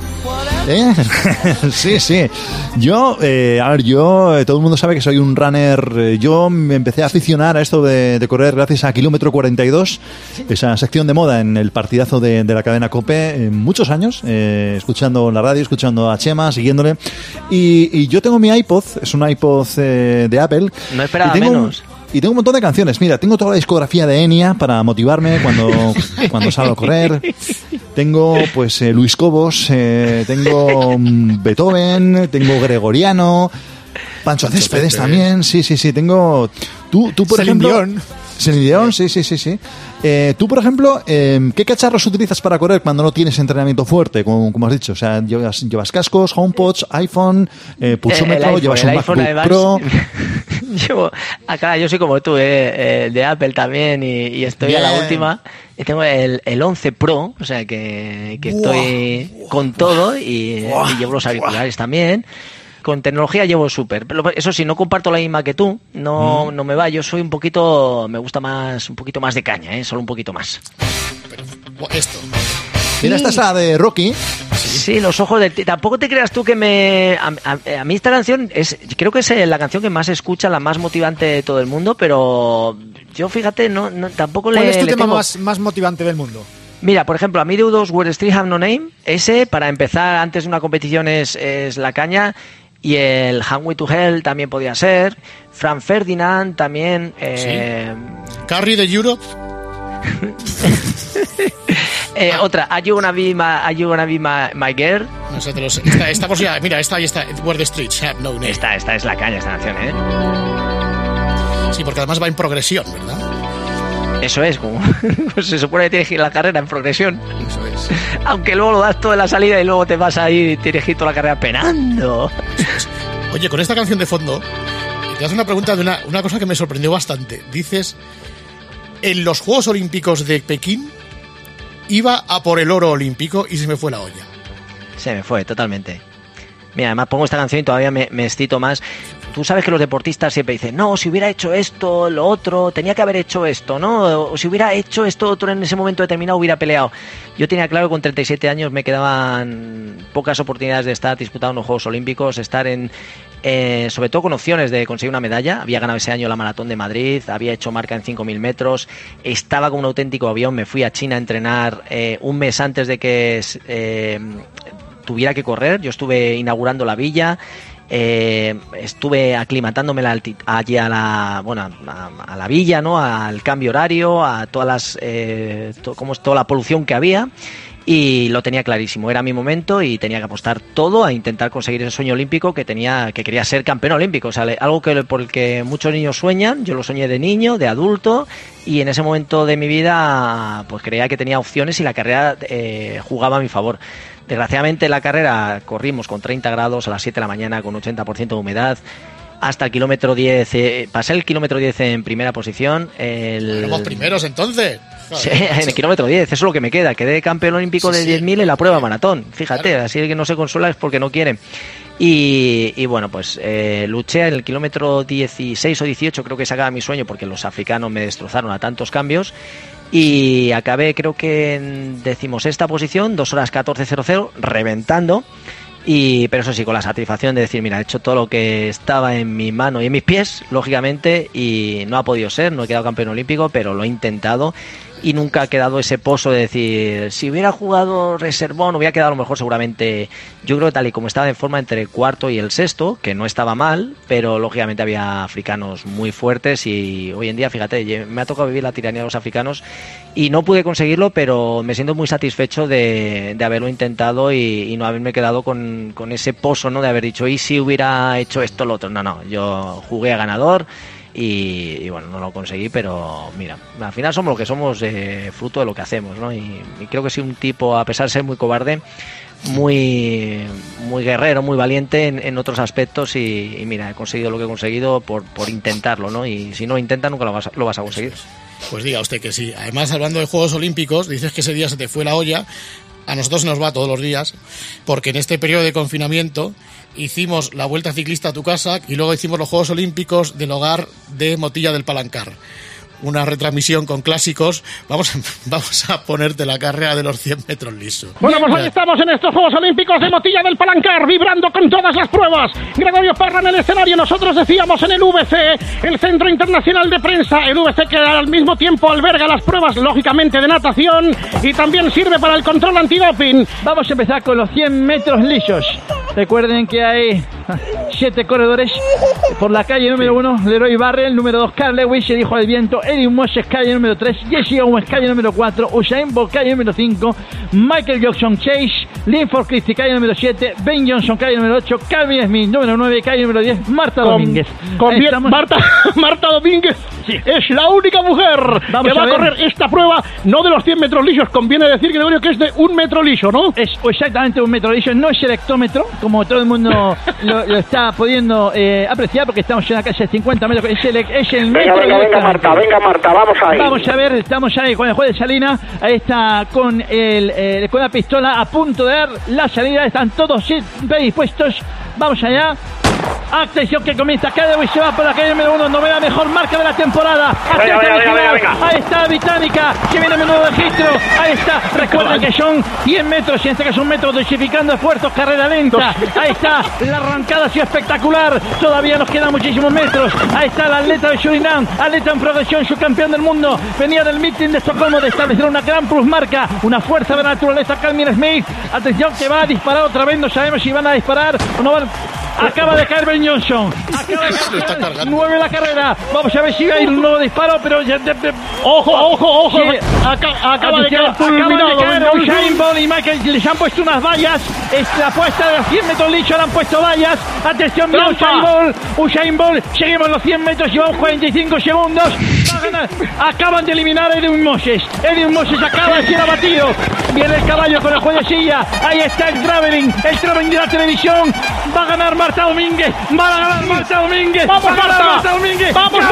Sí. Yo, todo el mundo sabe que soy un runner. Yo me empecé a aficionar a esto de correr gracias a Kilómetro 42, esa sección de moda en el partidazo de la cadena COPE, muchos años, escuchando la radio, escuchando a Chema, siguiéndole. Y yo tengo mi iPod, es un iPod de Apple. No esperaba menos. Y tengo un montón de canciones. Mira, tengo toda la discografía de Enya para motivarme cuando salgo a correr. Tengo, pues, Luis Cobos, tengo Beethoven, tengo Gregoriano, Pancho Céspedes también. Sí. Tengo... Tú por ejemplo... Celine Dion, sí. Tú, por ejemplo, ¿qué cacharros utilizas para correr cuando no tienes entrenamiento fuerte, como has dicho? O sea, ¿llevas cascos, HomePods, iPhone, pulsómetro, llevas un MacBook Pro? Yo soy como tú, de Apple también, y estoy bien. A la última. Y tengo el 11 Pro, o sea que estoy con todo y llevo los auriculares también. Con tecnología llevo súper. Eso sí, no comparto la misma que tú. No me va. Yo soy un poquito... Me gusta más... Un poquito más de caña, Solo un poquito más. Pero esto... Mira, esta es la de Rocky. Sí, los ojos de... Tampoco te creas tú que me... A mí esta canción creo que es la canción que más escucha, la más motivante de todo el mundo, pero... Yo, fíjate, no tampoco ¿Cuál es tu tema más motivante del mundo? Mira, por ejemplo, a mí de U2, Where Street Have No Name, ese, para empezar, antes de una competición es la caña... Y el Highway to Hell también podía ser. Franz Ferdinand también. Carrie de Europe. Otra, Are You Gonna Be My Girl. No sé, esta posibilidad. Mira, esta Where the Streets Have No Name. Esta es la caña, esta canción, Sí, porque además va en progresión, ¿verdad? Eso es, como pues se supone que tienes que ir la carrera en progresión. Eso es. Aunque luego lo das todo en la salida y luego te vas ahí y tienes que ir toda la carrera penando. Eso es. Oye, con esta canción de fondo, te haces una pregunta de una cosa que me sorprendió bastante. Dices, en los Juegos Olímpicos de Pekín iba a por el oro olímpico y se me fue la olla. Se me fue, totalmente. Mira, además pongo esta canción y todavía me excito más. Tú sabes que los deportistas siempre dicen, no, si hubiera hecho esto, lo otro, tenía que haber hecho esto, ¿no? O si hubiera hecho esto otro en ese momento determinado, hubiera peleado. Yo tenía claro que con 37 años me quedaban pocas oportunidades de estar disputando unos Juegos Olímpicos, estar sobre todo con opciones de conseguir una medalla. Había ganado ese año la Maratón de Madrid, había hecho marca en 5.000 metros, estaba con un auténtico avión, me fui a China a entrenar un mes antes de que tuviera que correr. Yo estuve inaugurando la villa, estuve aclimatándome allí a la villa, ¿no? Al cambio horario, a todas las como es toda la polución que había, y lo tenía clarísimo, era mi momento y tenía que apostar todo a intentar conseguir ese sueño olímpico que quería ser campeón olímpico, o sea, algo por el que muchos niños sueñan. Yo lo soñé de niño, de adulto, y en ese momento de mi vida pues creía que tenía opciones y la carrera jugaba a mi favor. Desgraciadamente la carrera corrimos con 30 grados a las 7 de la mañana con 80% de humedad. Hasta el kilómetro 10, pasé el kilómetro 10 en primera posición. Éramos primeros entonces. Sí, en el kilómetro 10, eso es lo que me queda. Quedé campeón olímpico de 10.000 en la prueba maratón. Fíjate, claro. Así que no se consuela es porque no quiere. Y bueno, pues luché en el kilómetro 16 o 18, creo que sacaba mi sueño porque los africanos me destrozaron a tantos cambios. Y acabé creo que en 16ª posición, 2 horas 14:00, reventando. Pero eso sí, con la satisfacción de decir, mira, he hecho todo lo que estaba en mi mano y en mis pies, lógicamente, y no ha podido ser, no he quedado campeón olímpico, pero lo he intentado y nunca ha quedado ese pozo de decir, si hubiera jugado reservón hubiera quedado a lo mejor seguramente, yo creo que tal y como estaba en forma entre el cuarto y el sexto, que no estaba mal, pero lógicamente había africanos muy fuertes y hoy en día, fíjate, me ha tocado vivir la tiranía de los africanos y no pude conseguirlo, pero me siento muy satisfecho de haberlo intentado y no haberme quedado con ese pozo, ¿no? De haber dicho, ¿y si hubiera hecho esto o lo otro? No, yo jugué a ganador. Y bueno, no lo conseguí, pero mira, al final somos lo que somos, fruto de lo que hacemos, ¿no? Y creo que soy un tipo, a pesar de ser muy cobarde, muy guerrero, muy valiente en otros aspectos y mira, he conseguido lo que he conseguido por intentarlo, ¿no? Y si no lo intentas nunca lo vas a conseguir. Pues diga usted que sí. Además, hablando de Juegos Olímpicos, dices que ese día se te fue la olla. A nosotros nos va todos los días, porque en este periodo de confinamiento hicimos la Vuelta Ciclista a tu casa y luego hicimos los Juegos Olímpicos del hogar de Motilla del Palancar. Una retransmisión con clásicos. Vamos a ponerte la carrera de los 100 metros lisos. Bueno, pues hoy estamos en estos Juegos Olímpicos de Motilla del Palancar, vibrando con todas las pruebas. Gregorio Parra en el escenario, nosotros decíamos en el VC, el Centro Internacional de Prensa, el VC que al mismo tiempo alberga las pruebas, lógicamente, de natación y también sirve para el control antidoping. Vamos a empezar con los 100 metros lisos. Recuerden que hay 7 corredores. Por la calle número 1, Leroy Barrel, número 2, Carl Lewis, el hijo del viento, Eddie Moses, calle número 3, Jesse Owens, calle número 4, Usain Bolt, calle número 5, Michael Jackson Chase, Linford Christie, calle número 7, Ben Johnson, calle número 8, Calvin Smith, número 9, calle número 10, Marta Domínguez. Marta Domínguez es la única mujer que va a correr esta prueba, no de los 100 metros lisos, conviene decir, Gregorio, que es de 1 metro liso, ¿no? Es exactamente 1 metro liso, no es el hectómetro, como todo el mundo lo está pudiendo apreciar, porque estamos en una calle de 50 metros, es el metro. Venga, Marta, vamos ahí. Vamos a ver, estamos ahí con el juez de Salina, ahí está con la pistola a punto de dar la salida, están todos predispuestos, vamos allá. Atención que comienza Cadewey, se va por la calle número 1, novena mejor marca de la temporada. Venga. Ahí está Británica, que viene a menudo registro. Ahí está, recuerden que son 100 metros y en este caso 1 metro, dosificando esfuerzos, carrera lenta. Ahí está, la arrancada ha sido espectacular. Todavía nos quedan muchísimos metros. Ahí está el atleta de Surinam, atleta en progresión, subcampeón del mundo. Venía del meeting de Estocolmo de establecer una gran plusmarca, una fuerza de la naturaleza. Calvin Smith, atención que va a disparar otra vez, no sabemos si van a disparar o no van. Acaba de caer Ben Johnson. Mueve la carrera. Vamos a ver si hay un nuevo disparo, pero ya... Ojo. Sí. Acaba de caer Usain Bolt y Michael. Les han puesto unas vallas. Es la apuesta de los 100 metros lisos. Le han puesto vallas. Atención, Usain Bolt. Seguimos los 100 metros. Llevamos 45 segundos. Va a ganar. Acaban de eliminar a Edwin Moses. Edwin Moses acaba de ser abatido. Viene el caballo con el juez de silla. Ahí está el traveling de la televisión. Va a ganar Marta Domínguez. Va a ganar Marta Domínguez. ¡Vamos, Marta! ¡Vamos,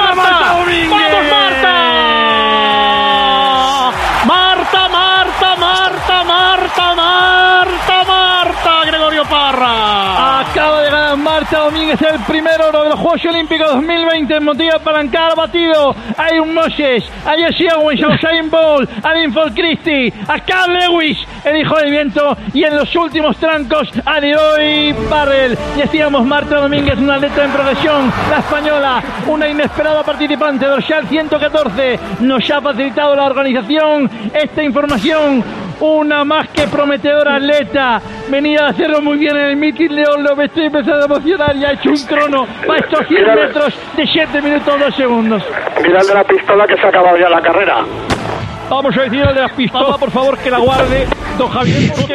Marta! Gregorio Parra. Acaba de ganar Marta Domínguez el primer oro de los Juegos Olímpicos 2020 en Motilla del Palancar, batido a Edwin Moses, a Jesse Owens, a Usain Bolt, a Linford Christie, a Carl Lewis, el hijo del viento, y en los últimos trancos a Leroy Barrel. Decíamos Marta Domínguez, una atleta en progresión, la española, una inesperada participante, dorsal 114, nos ha facilitado la organización esta información. Una más que prometedora atleta, venía a hacerlo muy bien en el meeting, me estoy empezando a emocionar y ha hecho un crono para estos 100 metros de 7 minutos 2 segundos. Mirad la pistola que se ha acabado ya la carrera. Vamos a decir al de las pistolas, por favor, que la guarde, don Javier, porque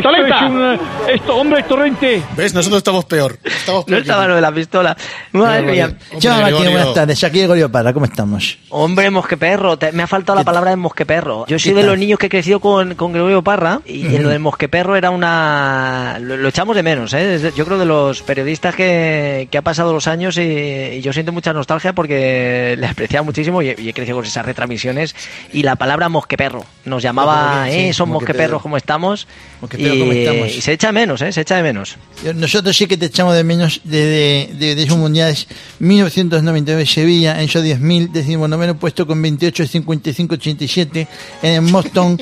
esto, hombre, Torrente. ¿Ves? Nosotros estamos peor. No estaba lo de la pistola. Madre mía. Chao, Martín, buenas tardes. Aquí Gregorio Parra, ¿cómo estamos? Hombre, mosqueperro. Me ha faltado la palabra de mosqueperro. Yo soy de los niños que he crecido con Gregorio Parra y lo del mosqueperro era una... Lo echamos de menos, ¿eh? Yo creo de los periodistas que ha pasado los años y yo siento mucha nostalgia porque le apreciaba muchísimo y he crecido con esas retransmisiones y la palabra mosqueperro nos llamaba, son mosqueperros como estamos y se echa de menos, se echa de menos. Nosotros sí que te echamos de menos de esos mundiales. 1999 Sevilla, en esos 10.000, 19º puesto con 28, 55, 87 en el Boston,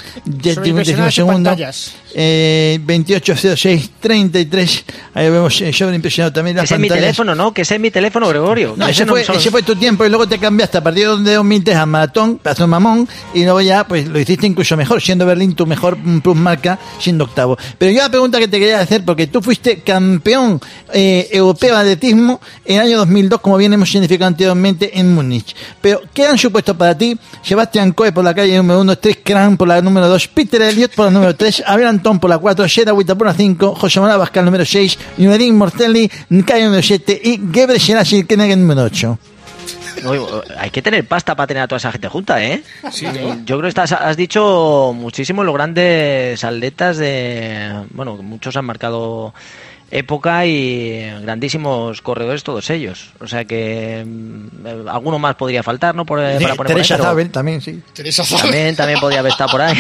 12º, 28, 06, 33. Ahí vemos sobreimpresionado también las ese pantallas. Es mi teléfono, ¿no? Que ese es mi teléfono, Gregorio. No, ese fue tu tiempo y luego te cambiaste a partir de 2003 a maratón, pedazo de mamón, y luego ya pues lo hiciste incluso mejor, siendo Berlín tu mejor plus marca, siendo octavo. Pero yo la pregunta que te quería hacer, porque tú fuiste campeón europeo de atletismo en el año 2002, como bien hemos significado anteriormente en Múnich. Pero, ¿qué han supuesto para ti Sebastián Coe por la calle número 1, Chris Cran por la número 2, Peter Elliott por la número 3, Abel Antón por la 4, Shera Wita por la 5, José Manuel Abascal número 6, Nureddin Mortelli, Nkai número 7 y Gebre Selassie Keneguen número 8. Hay que tener pasta para tener a toda esa gente junta, ¿eh? Sí, yo creo que has dicho muchísimo los grandes atletas bueno, muchos han marcado época y grandísimos corredores todos ellos. O sea que alguno más podría faltar, ¿no? Para poner Teresa Zabel también, sí. Teresa Zabel. También podría haber estado por ahí.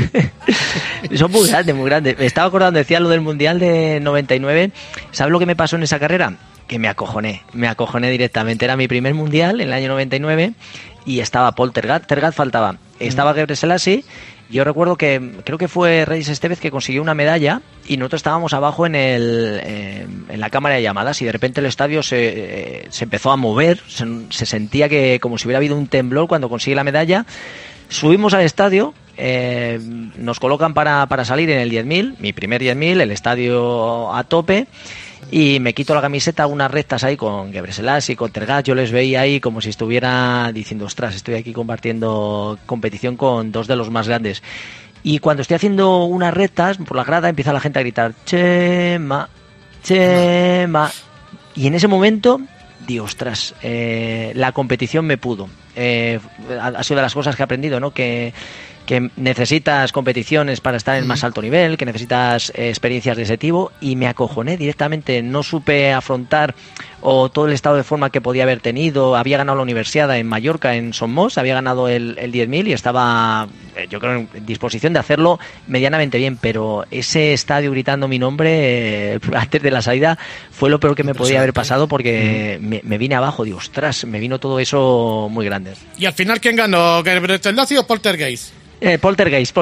Son muy grandes, muy grandes. Me estaba acordando, decía lo del Mundial de 99. ¿Sabes lo que me pasó en esa carrera? Que me acojoné directamente. Era mi primer Mundial en el año 99 y estaba Paul Tergat faltaba. Estaba Gebre Selassie. Yo recuerdo que creo que fue Reyes Estevez que consiguió una medalla y nosotros estábamos abajo en la cámara de llamadas y de repente el estadio se empezó a mover, se sentía que como si hubiera habido un temblor cuando consigue la medalla. Subimos al estadio, nos colocan para salir en el 10.000, mi primer 10.000, el estadio a tope. Y me quito la camiseta, unas rectas ahí con Gebre Selassie, con Tergat. Yo les veía ahí como si estuviera diciendo, ostras, estoy aquí compartiendo competición con dos de los más grandes. Y cuando estoy haciendo unas rectas, por la grada empieza la gente a gritar, Chema, Chema. Y en ese momento digo, ostras, la competición me pudo. Ha sido de las cosas que he aprendido, ¿no? Que necesitas competiciones para estar en más alto nivel, que necesitas experiencias de ese tipo, y me acojoné directamente, no supe afrontar todo el estado de forma que podía haber tenido. Había ganado la universidad en Mallorca, en Somos, había ganado el 10.000 y estaba, yo creo, en disposición de hacerlo medianamente bien, pero ese estadio gritando mi nombre antes de la salida fue lo peor que me podía haber pasado, porque me vine abajo, digo, ostras, me vino todo eso muy grande. ¿Y al final quién ganó? ¿Gebre Selassie o Poltergeist? Poltergeist.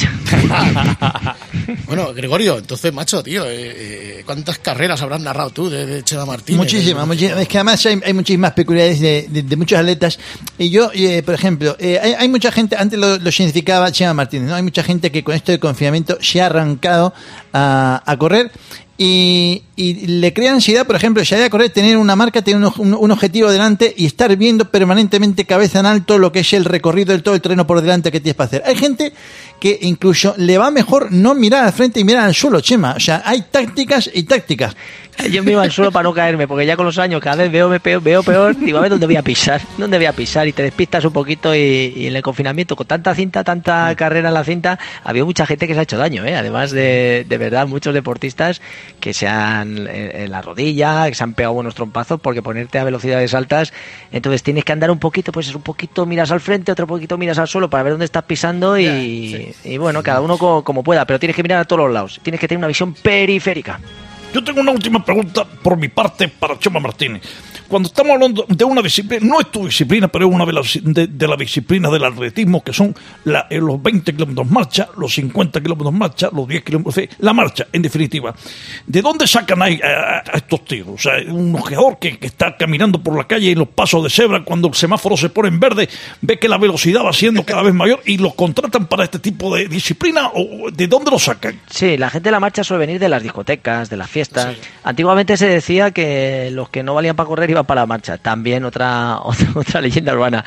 Bueno, Gregorio, entonces, macho, tío, ¿cuántas carreras habrás narrado tú de Chema Martínez? Muchísimas. Es que además hay muchísimas peculiaridades de muchos atletas. Y yo, por ejemplo, hay mucha gente, antes lo significaba Chema Martínez, ¿no? Hay mucha gente que con esto de confinamiento se ha arrancado a correr. Y le crea ansiedad, por ejemplo, si hay a correr, tener una marca, tener un objetivo delante y estar viendo permanentemente cabeza en alto lo que es el recorrido del todo el terreno por delante que tienes para hacer. Hay gente que incluso le va mejor no mirar al frente y mirar al suelo, Chema. O sea, hay tácticas y tácticas. Yo me iba al suelo para no caerme, porque ya con los años cada vez veo peor, digo, a ver dónde voy a pisar, y te despistas un poquito, y en el confinamiento, con tanta cinta, tanta carrera en la cinta, había mucha gente que se ha hecho daño, además de verdad, muchos deportistas que se han en la rodilla, que se han pegado buenos trompazos, porque ponerte a velocidades altas, entonces tienes que andar un poquito, pues es un poquito miras al frente, otro poquito miras al suelo para ver dónde estás pisando, y bueno, cada uno como pueda, pero tienes que mirar a todos los lados, tienes que tener una visión periférica. Yo tengo una última pregunta por mi parte para Chema Martínez. Cuando estamos hablando de una disciplina, no es tu disciplina, pero es una de las disciplinas del atletismo, que son los 20 kilómetros marcha, los 50 kilómetros marcha, los 10 kilómetros, la marcha, en definitiva. ¿De dónde sacan ahí a estos tíos? O sea, un ojeador que está caminando por la calle en los pasos de cebra, cuando el semáforo se pone en verde, ve que la velocidad va siendo cada vez mayor y los contratan para este tipo de disciplina, ¿o de dónde lo sacan? Sí, la gente de la marcha suele venir de las discotecas, de las fiestas. Sí. Antiguamente se decía que los que no valían para correr iban para la marcha. También otra leyenda urbana.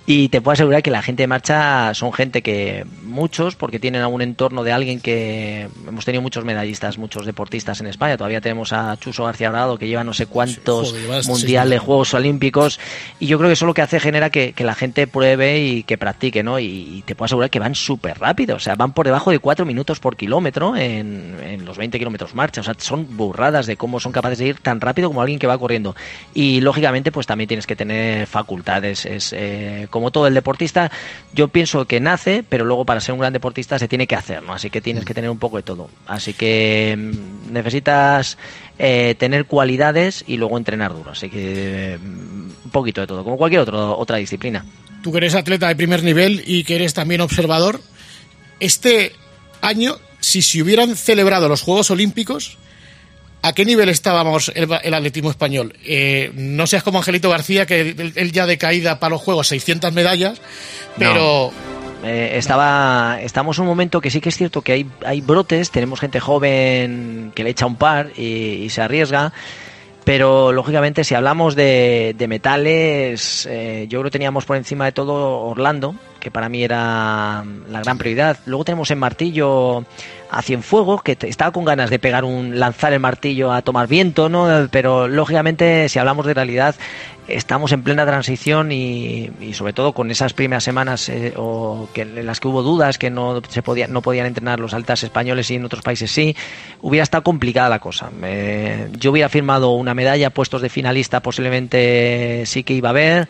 Y te puedo asegurar que la gente de marcha son gente que muchos, porque tienen algún entorno de alguien que... Hemos tenido muchos medallistas, muchos deportistas en España. Todavía tenemos a Chuso García Brado, que lleva no sé cuántos mundiales, Juegos Olímpicos. Y yo creo que eso lo que hace genera que la gente pruebe y que practique, ¿no? Y te puedo asegurar que van súper rápido. O sea, van por debajo de 4 minutos por kilómetro en los 20 kilómetros marcha. O sea, son burradas de cómo son capaces de ir tan rápido como alguien que va corriendo. Y lógicamente, pues también tienes que tener facultades. Como todo el deportista, yo pienso que nace, pero luego para ser un gran deportista se tiene que hacer, ¿no? Así que tienes que tener un poco de todo. Así que necesitas tener cualidades y luego entrenar duro. Así que un poquito de todo, como cualquier otra disciplina. Tú que eres atleta de primer nivel y que eres también observador, este año, si se hubieran celebrado los Juegos Olímpicos, ¿a qué nivel estábamos el atletismo español? No seas como Angelito García, que él ya de caída para los Juegos 600 medallas, pero... No. Estamos en un momento que sí que es cierto que hay brotes, tenemos gente joven que le echa un par y se arriesga, pero lógicamente si hablamos de metales, yo creo que teníamos por encima de todo Orlando, que para mí era la gran prioridad. Luego tenemos en martillo a Cienfuegos, que estaba con ganas de lanzar el martillo a tomar viento, ¿no? Pero lógicamente, si hablamos de realidad, estamos en plena transición y sobre todo con esas primeras semanas en las que hubo dudas, que no podían entrenar los atletas españoles y en otros países sí, hubiera estado complicada la cosa. Yo hubiera firmado una medalla, puestos de finalista posiblemente sí que iba a haber,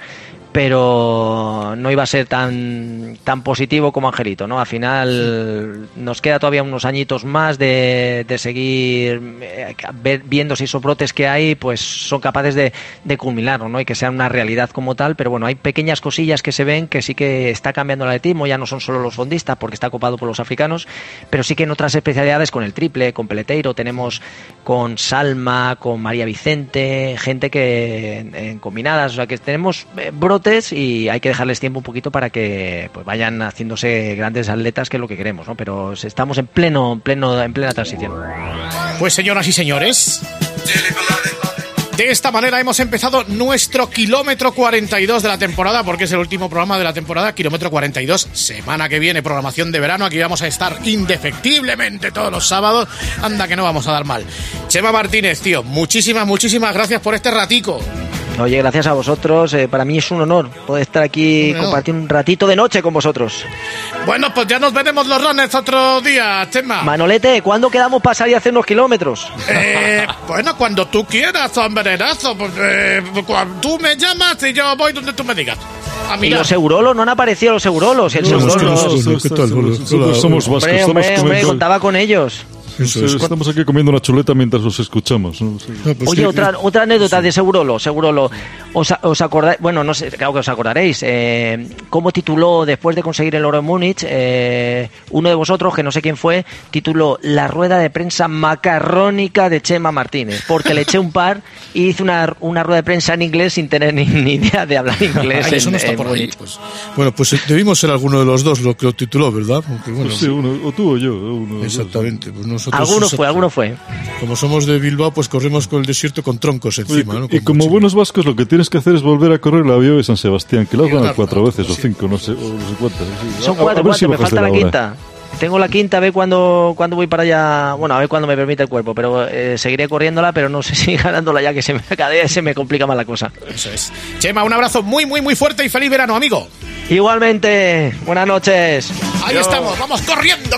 pero no iba a ser tan positivo como Angelito, ¿no? Al final nos queda todavía unos añitos más de seguir viendo si esos brotes que hay pues son capaces de culminarlo, ¿no? Y que sean una realidad como tal, pero bueno, hay pequeñas cosillas que se ven que sí que está cambiando el atletismo, ya no son solo los fondistas porque está copado por los africanos, pero sí que en otras especialidades, con el triple, con Peleteiro, tenemos con Salma, con María Vicente, gente que en combinadas, o sea que tenemos brotes y hay que dejarles tiempo un poquito para que pues vayan haciéndose grandes atletas, que es lo que queremos, ¿no? Pero estamos en plena transición. Pues señoras y señores, de esta manera hemos empezado nuestro kilómetro 42 de la temporada, porque es el último programa de la temporada, kilómetro 42. Semana que viene, programación de verano, aquí vamos a estar indefectiblemente todos los sábados. Anda que no vamos a dar mal. Chema Martínez, tío, muchísimas gracias por este ratico. Oye, gracias a vosotros, para mí es un honor poder estar aquí y compartir un ratito de noche con vosotros. Bueno, pues ya nos veremos los runners otro día, Chema. Manolete, ¿cuándo quedamos para salir a hacer unos kilómetros? Bueno, cuando tú quieras, hombrenazo, pues, tú me llamas y yo voy donde tú me digas. ¿Y los Eurolos? ¿No han aparecido los Eurolos? ¿Qué tal? Somos vascos. Hombre, contaba con ellos. Estamos aquí comiendo una chuleta mientras los escuchamos, ¿no? Sí. Oye, otra anécdota de Segurolo. ¿Os acordáis? Bueno, no sé, claro que os acordaréis. ¿Cómo tituló, después de conseguir el oro en Múnich, uno de vosotros, que no sé quién fue, tituló la rueda de prensa macarrónica de Chema Martínez? Porque le eché un par y hice una rueda de prensa en inglés sin tener ni idea de hablar inglés. Eso no está por ahí, pues. Bueno, pues debimos ser alguno de los dos lo que lo tituló, ¿verdad? Porque, bueno, pues sí, uno, o tú o yo. Exactamente, pues nosotros... Alguno fue. Como somos de Bilbao, pues corremos con el desierto con troncos encima, ¿no? Y como buenos vascos, lo que tienes que hacer es volver a correr la Vía de San Sebastián, que lo has ganado 4 veces o 5, no sé cuántas. Sí. Son 4, me falta la quinta. Tengo la quinta, a ver cuándo voy para allá. Bueno, a ver cuándo me permite el cuerpo, pero seguiré corriéndola, pero no sé si ganándola ya, que cada día se me complica más la cosa. Eso es. Chema, un abrazo muy fuerte y feliz verano, amigo. Igualmente, buenas noches. Ahí estamos, vamos corriendo.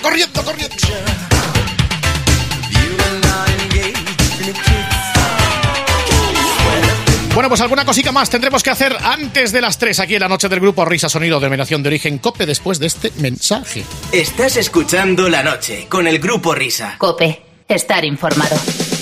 Bueno, pues alguna cosita más tendremos que hacer antes de las 3 aquí en la noche del Grupo Risa, sonido de Denominación de Origen COPE, después de este mensaje. Estás escuchando La Noche con el Grupo Risa. COPE, estar informado.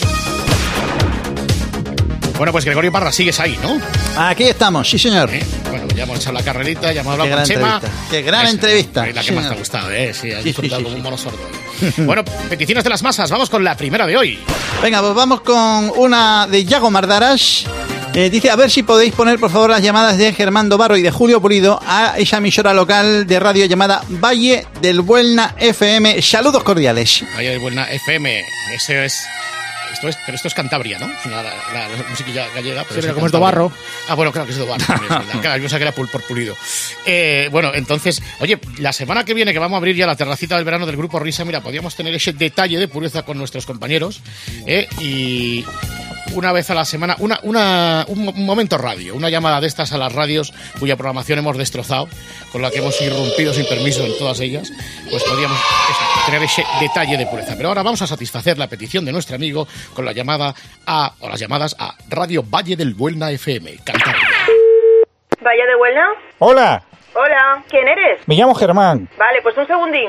Bueno, pues Gregorio Parra, sigues ahí, ¿no? Aquí estamos, sí señor. Bueno, ya hemos echado la carrerita, ya hemos hablado con Chema. Qué gran entrevista. Es la que más te ha gustado, Sí, has disfrutado como un mono sordo. Bueno, peticiones de las masas, vamos con la primera de hoy. Venga, pues vamos con una de Yago Mardaras. Dice, a ver si podéis poner por favor las llamadas de Germán Dobarro y de Julio Pulido a esa emisora local de radio llamada Valle del Buelna FM. Saludos cordiales. Valle del Buelna FM, ese es Pero esto es Cantabria, ¿no? La musiquilla gallega. Pero sí, como es do barro. Ah, bueno, claro que es do barro. Claro, yo pensaba que era por pulido. Bueno, entonces, oye, la semana que viene, que vamos a abrir ya la terracita del verano del Grupo Risa, mira, podríamos tener ese detalle de pureza con nuestros compañeros, y una vez a la semana, un momento radio, una llamada de estas a las radios cuya programación hemos destrozado, con la que hemos irrumpido sin permiso en todas ellas, pues podríamos tener ese detalle de pureza. Pero ahora vamos a satisfacer la petición de nuestro amigo con la llamada o las llamadas a Radio Valle del Buelna FM, Cantabria. ¿Valle de Buelna? Hola. Hola, ¿quién eres? Me llamo Germán. Vale, pues un segundín.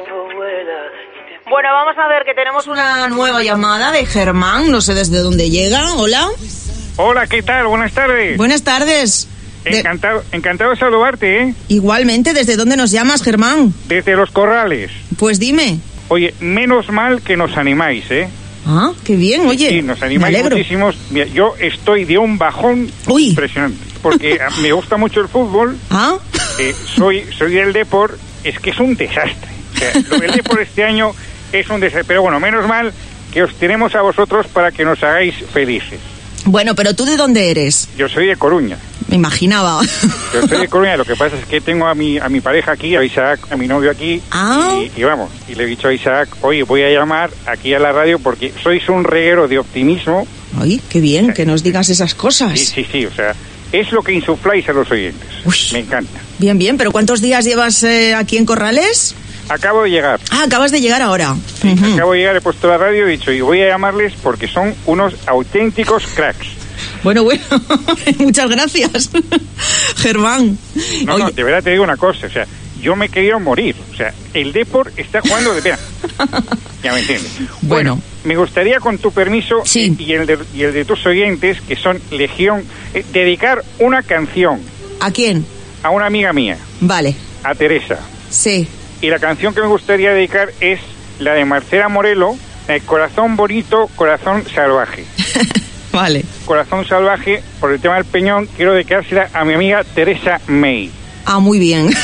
Bueno, vamos a ver que tenemos una nueva llamada de Germán, no sé desde dónde llega. Hola. Hola, ¿qué tal? Buenas tardes. Buenas tardes. Encantado de saludarte, ¿eh? Igualmente, ¿desde dónde nos llamas, Germán? Desde Los Corrales. Pues dime. Oye, menos mal que nos animáis, ¿eh? Ah, qué bien, oye. Sí, nos animáis muchísimos. Mira, yo estoy de un bajón impresionante, porque me gusta mucho el fútbol. ¿Ah? Soy del Depor, es que es un desastre. O sea, lo del Depor este año es un desastre. Pero bueno, menos mal que os tenemos a vosotros para que nos hagáis felices. Bueno, pero ¿tú de dónde eres? Yo soy de Coruña. Me imaginaba. Yo soy de Coruña, lo que pasa es que tengo a mi pareja aquí, a Isaac, a mi novio aquí, y vamos, y le he dicho a Isaac, oye, voy a llamar aquí a la radio porque sois un reguero de optimismo. Ay, qué bien, que nos digas esas cosas. Sí, o sea, es lo que insufláis a los oyentes. Uy. Me encanta. Bien, pero ¿cuántos días llevas aquí en Corrales? Acabo de llegar. Ah, acabas de llegar ahora. Sí, acabo de llegar, he puesto la radio y he dicho, y voy a llamarles porque son unos auténticos cracks. Bueno, muchas gracias, Germán. No, de verdad te digo una cosa, o sea, yo me he querido morir, o sea, el Depor está jugando de pena. Ya me entiendes. Bueno, me gustaría, con tu permiso, y el de tus oyentes, que son legión, dedicar una canción. ¿A quién? A una amiga mía. Vale. A Teresa. Sí. Y la canción que me gustaría dedicar es la de Marcela Morelo, Corazón Bonito, Corazón Salvaje. Vale. Corazón Salvaje, por el tema del Peñón, quiero dedicársela a mi amiga Teresa May. Ah, muy bien.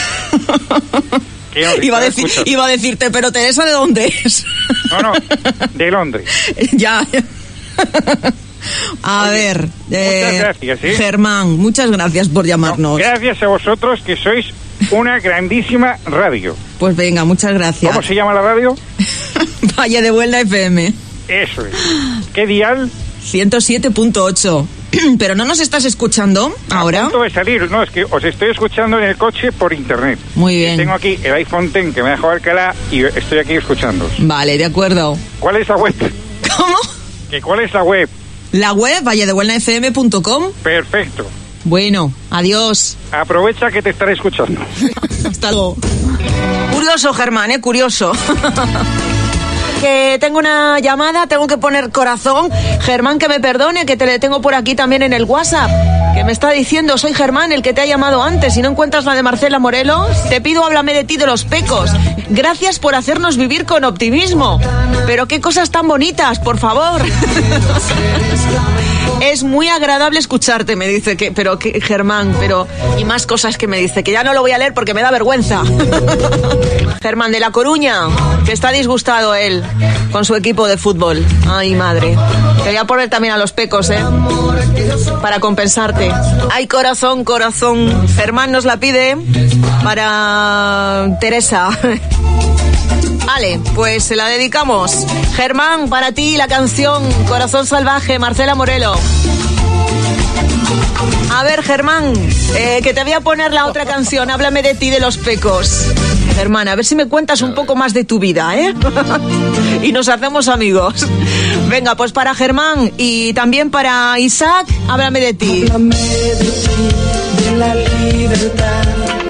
Iba a decirte, pero Teresa, ¿de dónde es? No, de Londres. Ya. A ver, muchas gracias, ¿sí? Germán, muchas gracias por llamarnos. Gracias a vosotros, que sois una grandísima radio. Pues venga, muchas gracias. ¿Cómo se llama la radio? Valle de Buelna FM. Eso es. ¿Qué dial? 107.8. ¿Pero no nos estás escuchando ahora? A punto de salir. No, es que os estoy escuchando en el coche por internet. Muy bien. Tengo aquí el iPhone X que me ha dejado Alcalá y estoy aquí escuchándoos. Vale, de acuerdo. ¿Cuál es la web? ¿Cómo? ¿Cuál es la web? La web, valledebuelnafm.com. Perfecto. Bueno, adiós. Aprovecha que te estaré escuchando. Hasta luego. Curioso, Germán, curioso. Que tengo una llamada, tengo que poner corazón. Germán, que me perdone, que te le tengo por aquí también en el WhatsApp, que me está diciendo, soy Germán, el que te ha llamado antes. Si no encuentras la de Marcela Morelos, te pido háblame de ti, de Los Pecos. Gracias por hacernos vivir con optimismo. Pero qué cosas tan bonitas, por favor. Es muy agradable escucharte, me dice Germán, y más cosas que me dice, que ya no lo voy a leer porque me da vergüenza. Germán de La Coruña, que está disgustado él con su equipo de fútbol. Ay, madre. Te voy a poner también a Los Pecos, para compensarte. Ay, corazón, corazón. Germán nos la pide para Teresa. Vale, pues se la dedicamos. Germán, para ti la canción Corazón Salvaje, Marcela Morelo. A ver, Germán, que te voy a poner la otra canción, Háblame de ti, de Los Pecos. Germán, a ver si me cuentas un poco más de tu vida, y nos hacemos amigos. Venga, pues para Germán y también para Isaac, Háblame de ti. Háblame de ti, de la libertad.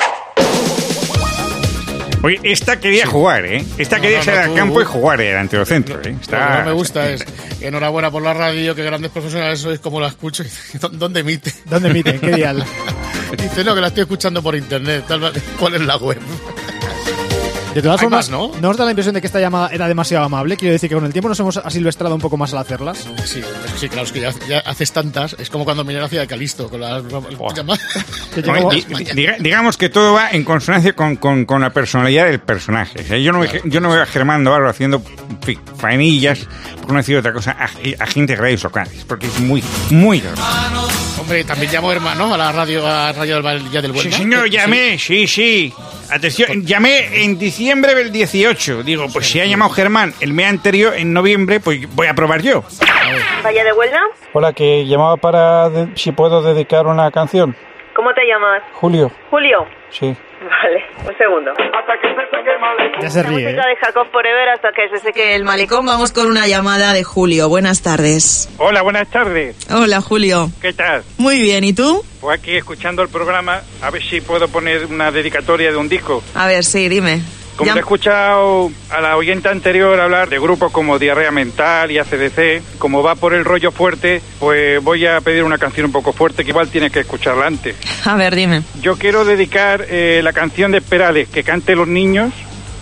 Oye, esta quería jugar, Esta quería salir al campo y jugar delante del centro, Está... Lo que no me gusta es, enhorabuena por la radio, que grandes profesionales sois, como la escucho. ¿Dónde emite? ¿Dónde emite? ¿Qué dial? Dice, no, que la estoy escuchando por internet. ¿Cuál es la web? De todas formas, ¿no? ¿no os da la impresión de que esta llamada era demasiado amable? Quiero decir que con el tiempo nos hemos asilvestrado un poco más al hacerlas. Sí, claro, es que ya haces tantas. Es como cuando Miguel hacía de Calisto con las llamadas. Digamos que todo va en consonancia con la personalidad del personaje. O sea, yo no veo a Germán Navarro haciendo faenillas, por no decir otra cosa, a gente de Radio Sócrates, porque es muy, muy hermano. Hombre, también llamó hermano a la radio del Valle del Huelva. Sí, señor, llamé, sí. Atención, llamé en diciembre del 18. Digo, pues si ha llamado Germán el mes anterior, en noviembre, pues voy a probar yo. ¿Valle de Huelva? Hola, que llamaba para si puedo dedicar una canción. ¿Cómo te llamas? Julio. ¿Julio? Sí. Vale, un segundo. Ya se ríe. Música de Jacob Forever hasta que se seque el malecón. Vamos con una llamada de Julio. Buenas tardes. Hola, buenas tardes. Hola, Julio. ¿Qué tal? Muy bien, ¿y tú? Pues aquí escuchando el programa, a ver si puedo poner una dedicatoria de un disco. A ver, sí, dime. Como he escuchado a la oyente anterior hablar de grupos como Diarrea Mental y ACDC, como va por el rollo fuerte, pues voy a pedir una canción un poco fuerte que igual tienes que escucharla antes. A ver, dime. Yo quiero dedicar la canción de Perales, que cante los niños.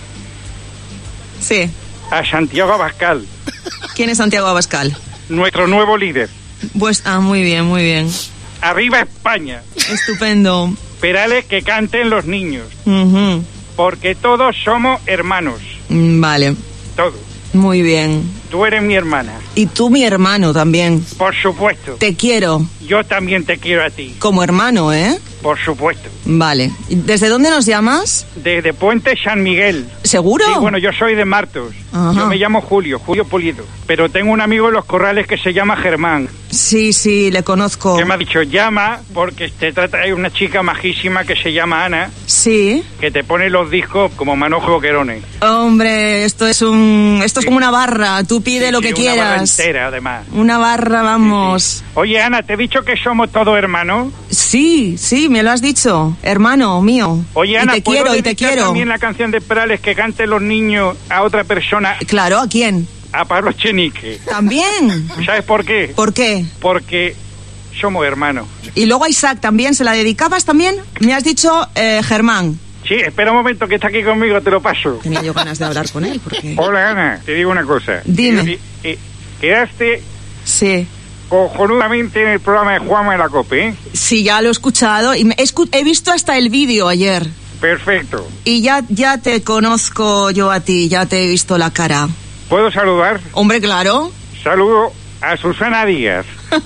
Sí. A Santiago Abascal. ¿Quién es Santiago Abascal? Nuestro nuevo líder. Pues, muy bien, muy bien. ¡Arriba España! Estupendo. Perales, que canten los niños. Uh-huh. Porque todos somos hermanos. Vale. Todos. Muy bien. Tú eres mi hermana. Y tú mi hermano también. Por supuesto. Te quiero. Yo también te quiero a ti. Como hermano, ¿eh? Por supuesto. Vale. ¿Desde dónde nos llamas? Desde Puente San Miguel. ¿Seguro? Sí, bueno, yo soy de Martos. Ajá. Yo me llamo Julio Pulido. Pero tengo un amigo en Los Corrales que se llama Germán. Sí, le conozco. Que me ha dicho, llama, porque te trata de una chica majísima que se llama Ana. Sí. Que te pone los discos como Manojo Boquerones. Hombre, esto es como una barra. Tú pide lo que quieras. Una barra entera, además. Una barra, vamos. Sí. Oye, Ana, ¿te he dicho que somos todos hermanos? Sí, me lo has dicho. Hermano mío. Oye, Ana, y te quiero. También la canción de Perales, que canten los niños a otra persona. Claro, ¿a quién? A Pablo Echenique. ¿También? ¿Sabes por qué? ¿Por qué? Porque somos hermanos. Y luego a Isaac también, ¿se la dedicabas también? Me has dicho Germán. Sí, espera un momento que está aquí conmigo, te lo paso. Tenía yo ganas de hablar con él, porque... Hola, Ana, te digo una cosa. Dime. Quedaste... Sí. Cojonudamente en el programa de Juanma de la COPE, ¿eh? Sí, ya lo he escuchado y he visto hasta el vídeo ayer. Perfecto. Y ya te conozco yo a ti, ya te he visto la cara. ¿Puedo saludar? Hombre, claro. Saludo a Susana Díaz.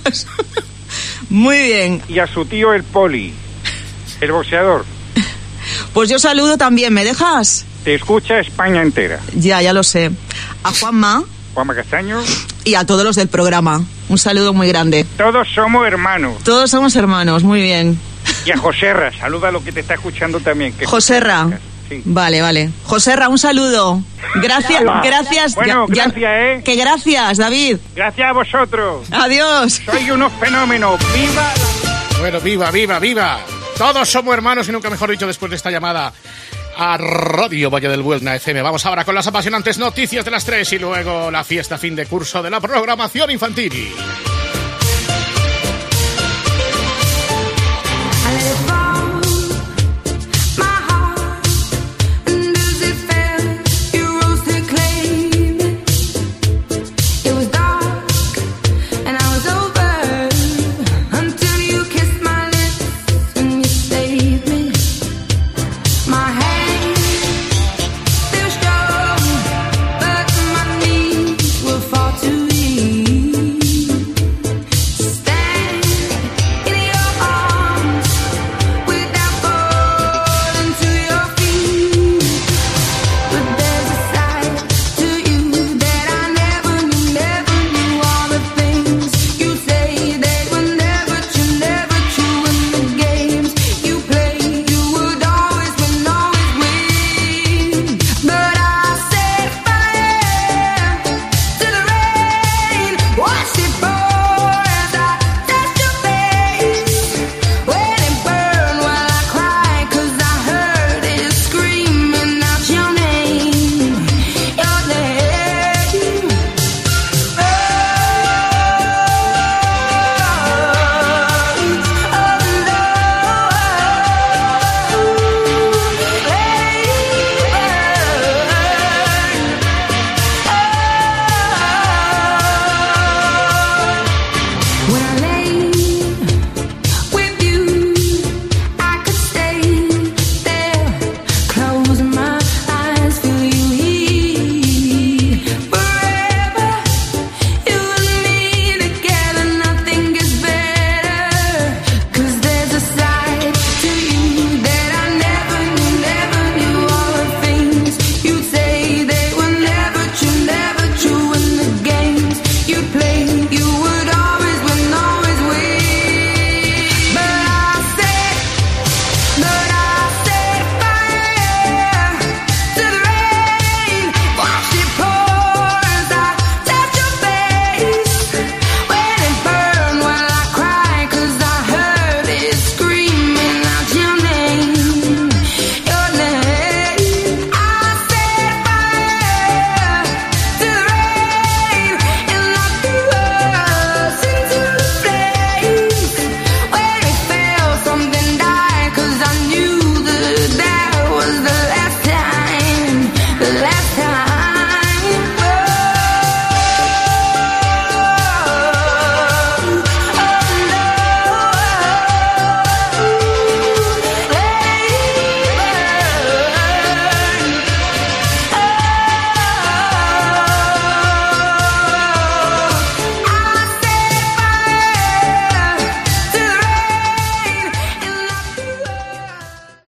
Muy bien. Y a su tío el Poli, el boxeador. Pues yo saludo también, ¿me dejas? Te escucha España entera. Ya lo sé. A Juanma Castaño. Y a todos los del programa. Un saludo muy grande. Todos somos hermanos. Todos somos hermanos, muy bien. Y a Joserra, saluda a lo que te está escuchando también. Joserra. Sí. Vale. Joserra, un saludo. Gracias. Bueno, gracias, Que gracias, David. Gracias a vosotros. Adiós. Soy unos fenómenos. ¡Viva! Bueno, viva. Todos somos hermanos y nunca mejor dicho después de esta llamada a Radio Valle del Huelva FM. Vamos ahora con las apasionantes noticias de las 3 y luego la fiesta fin de curso de la programación infantil.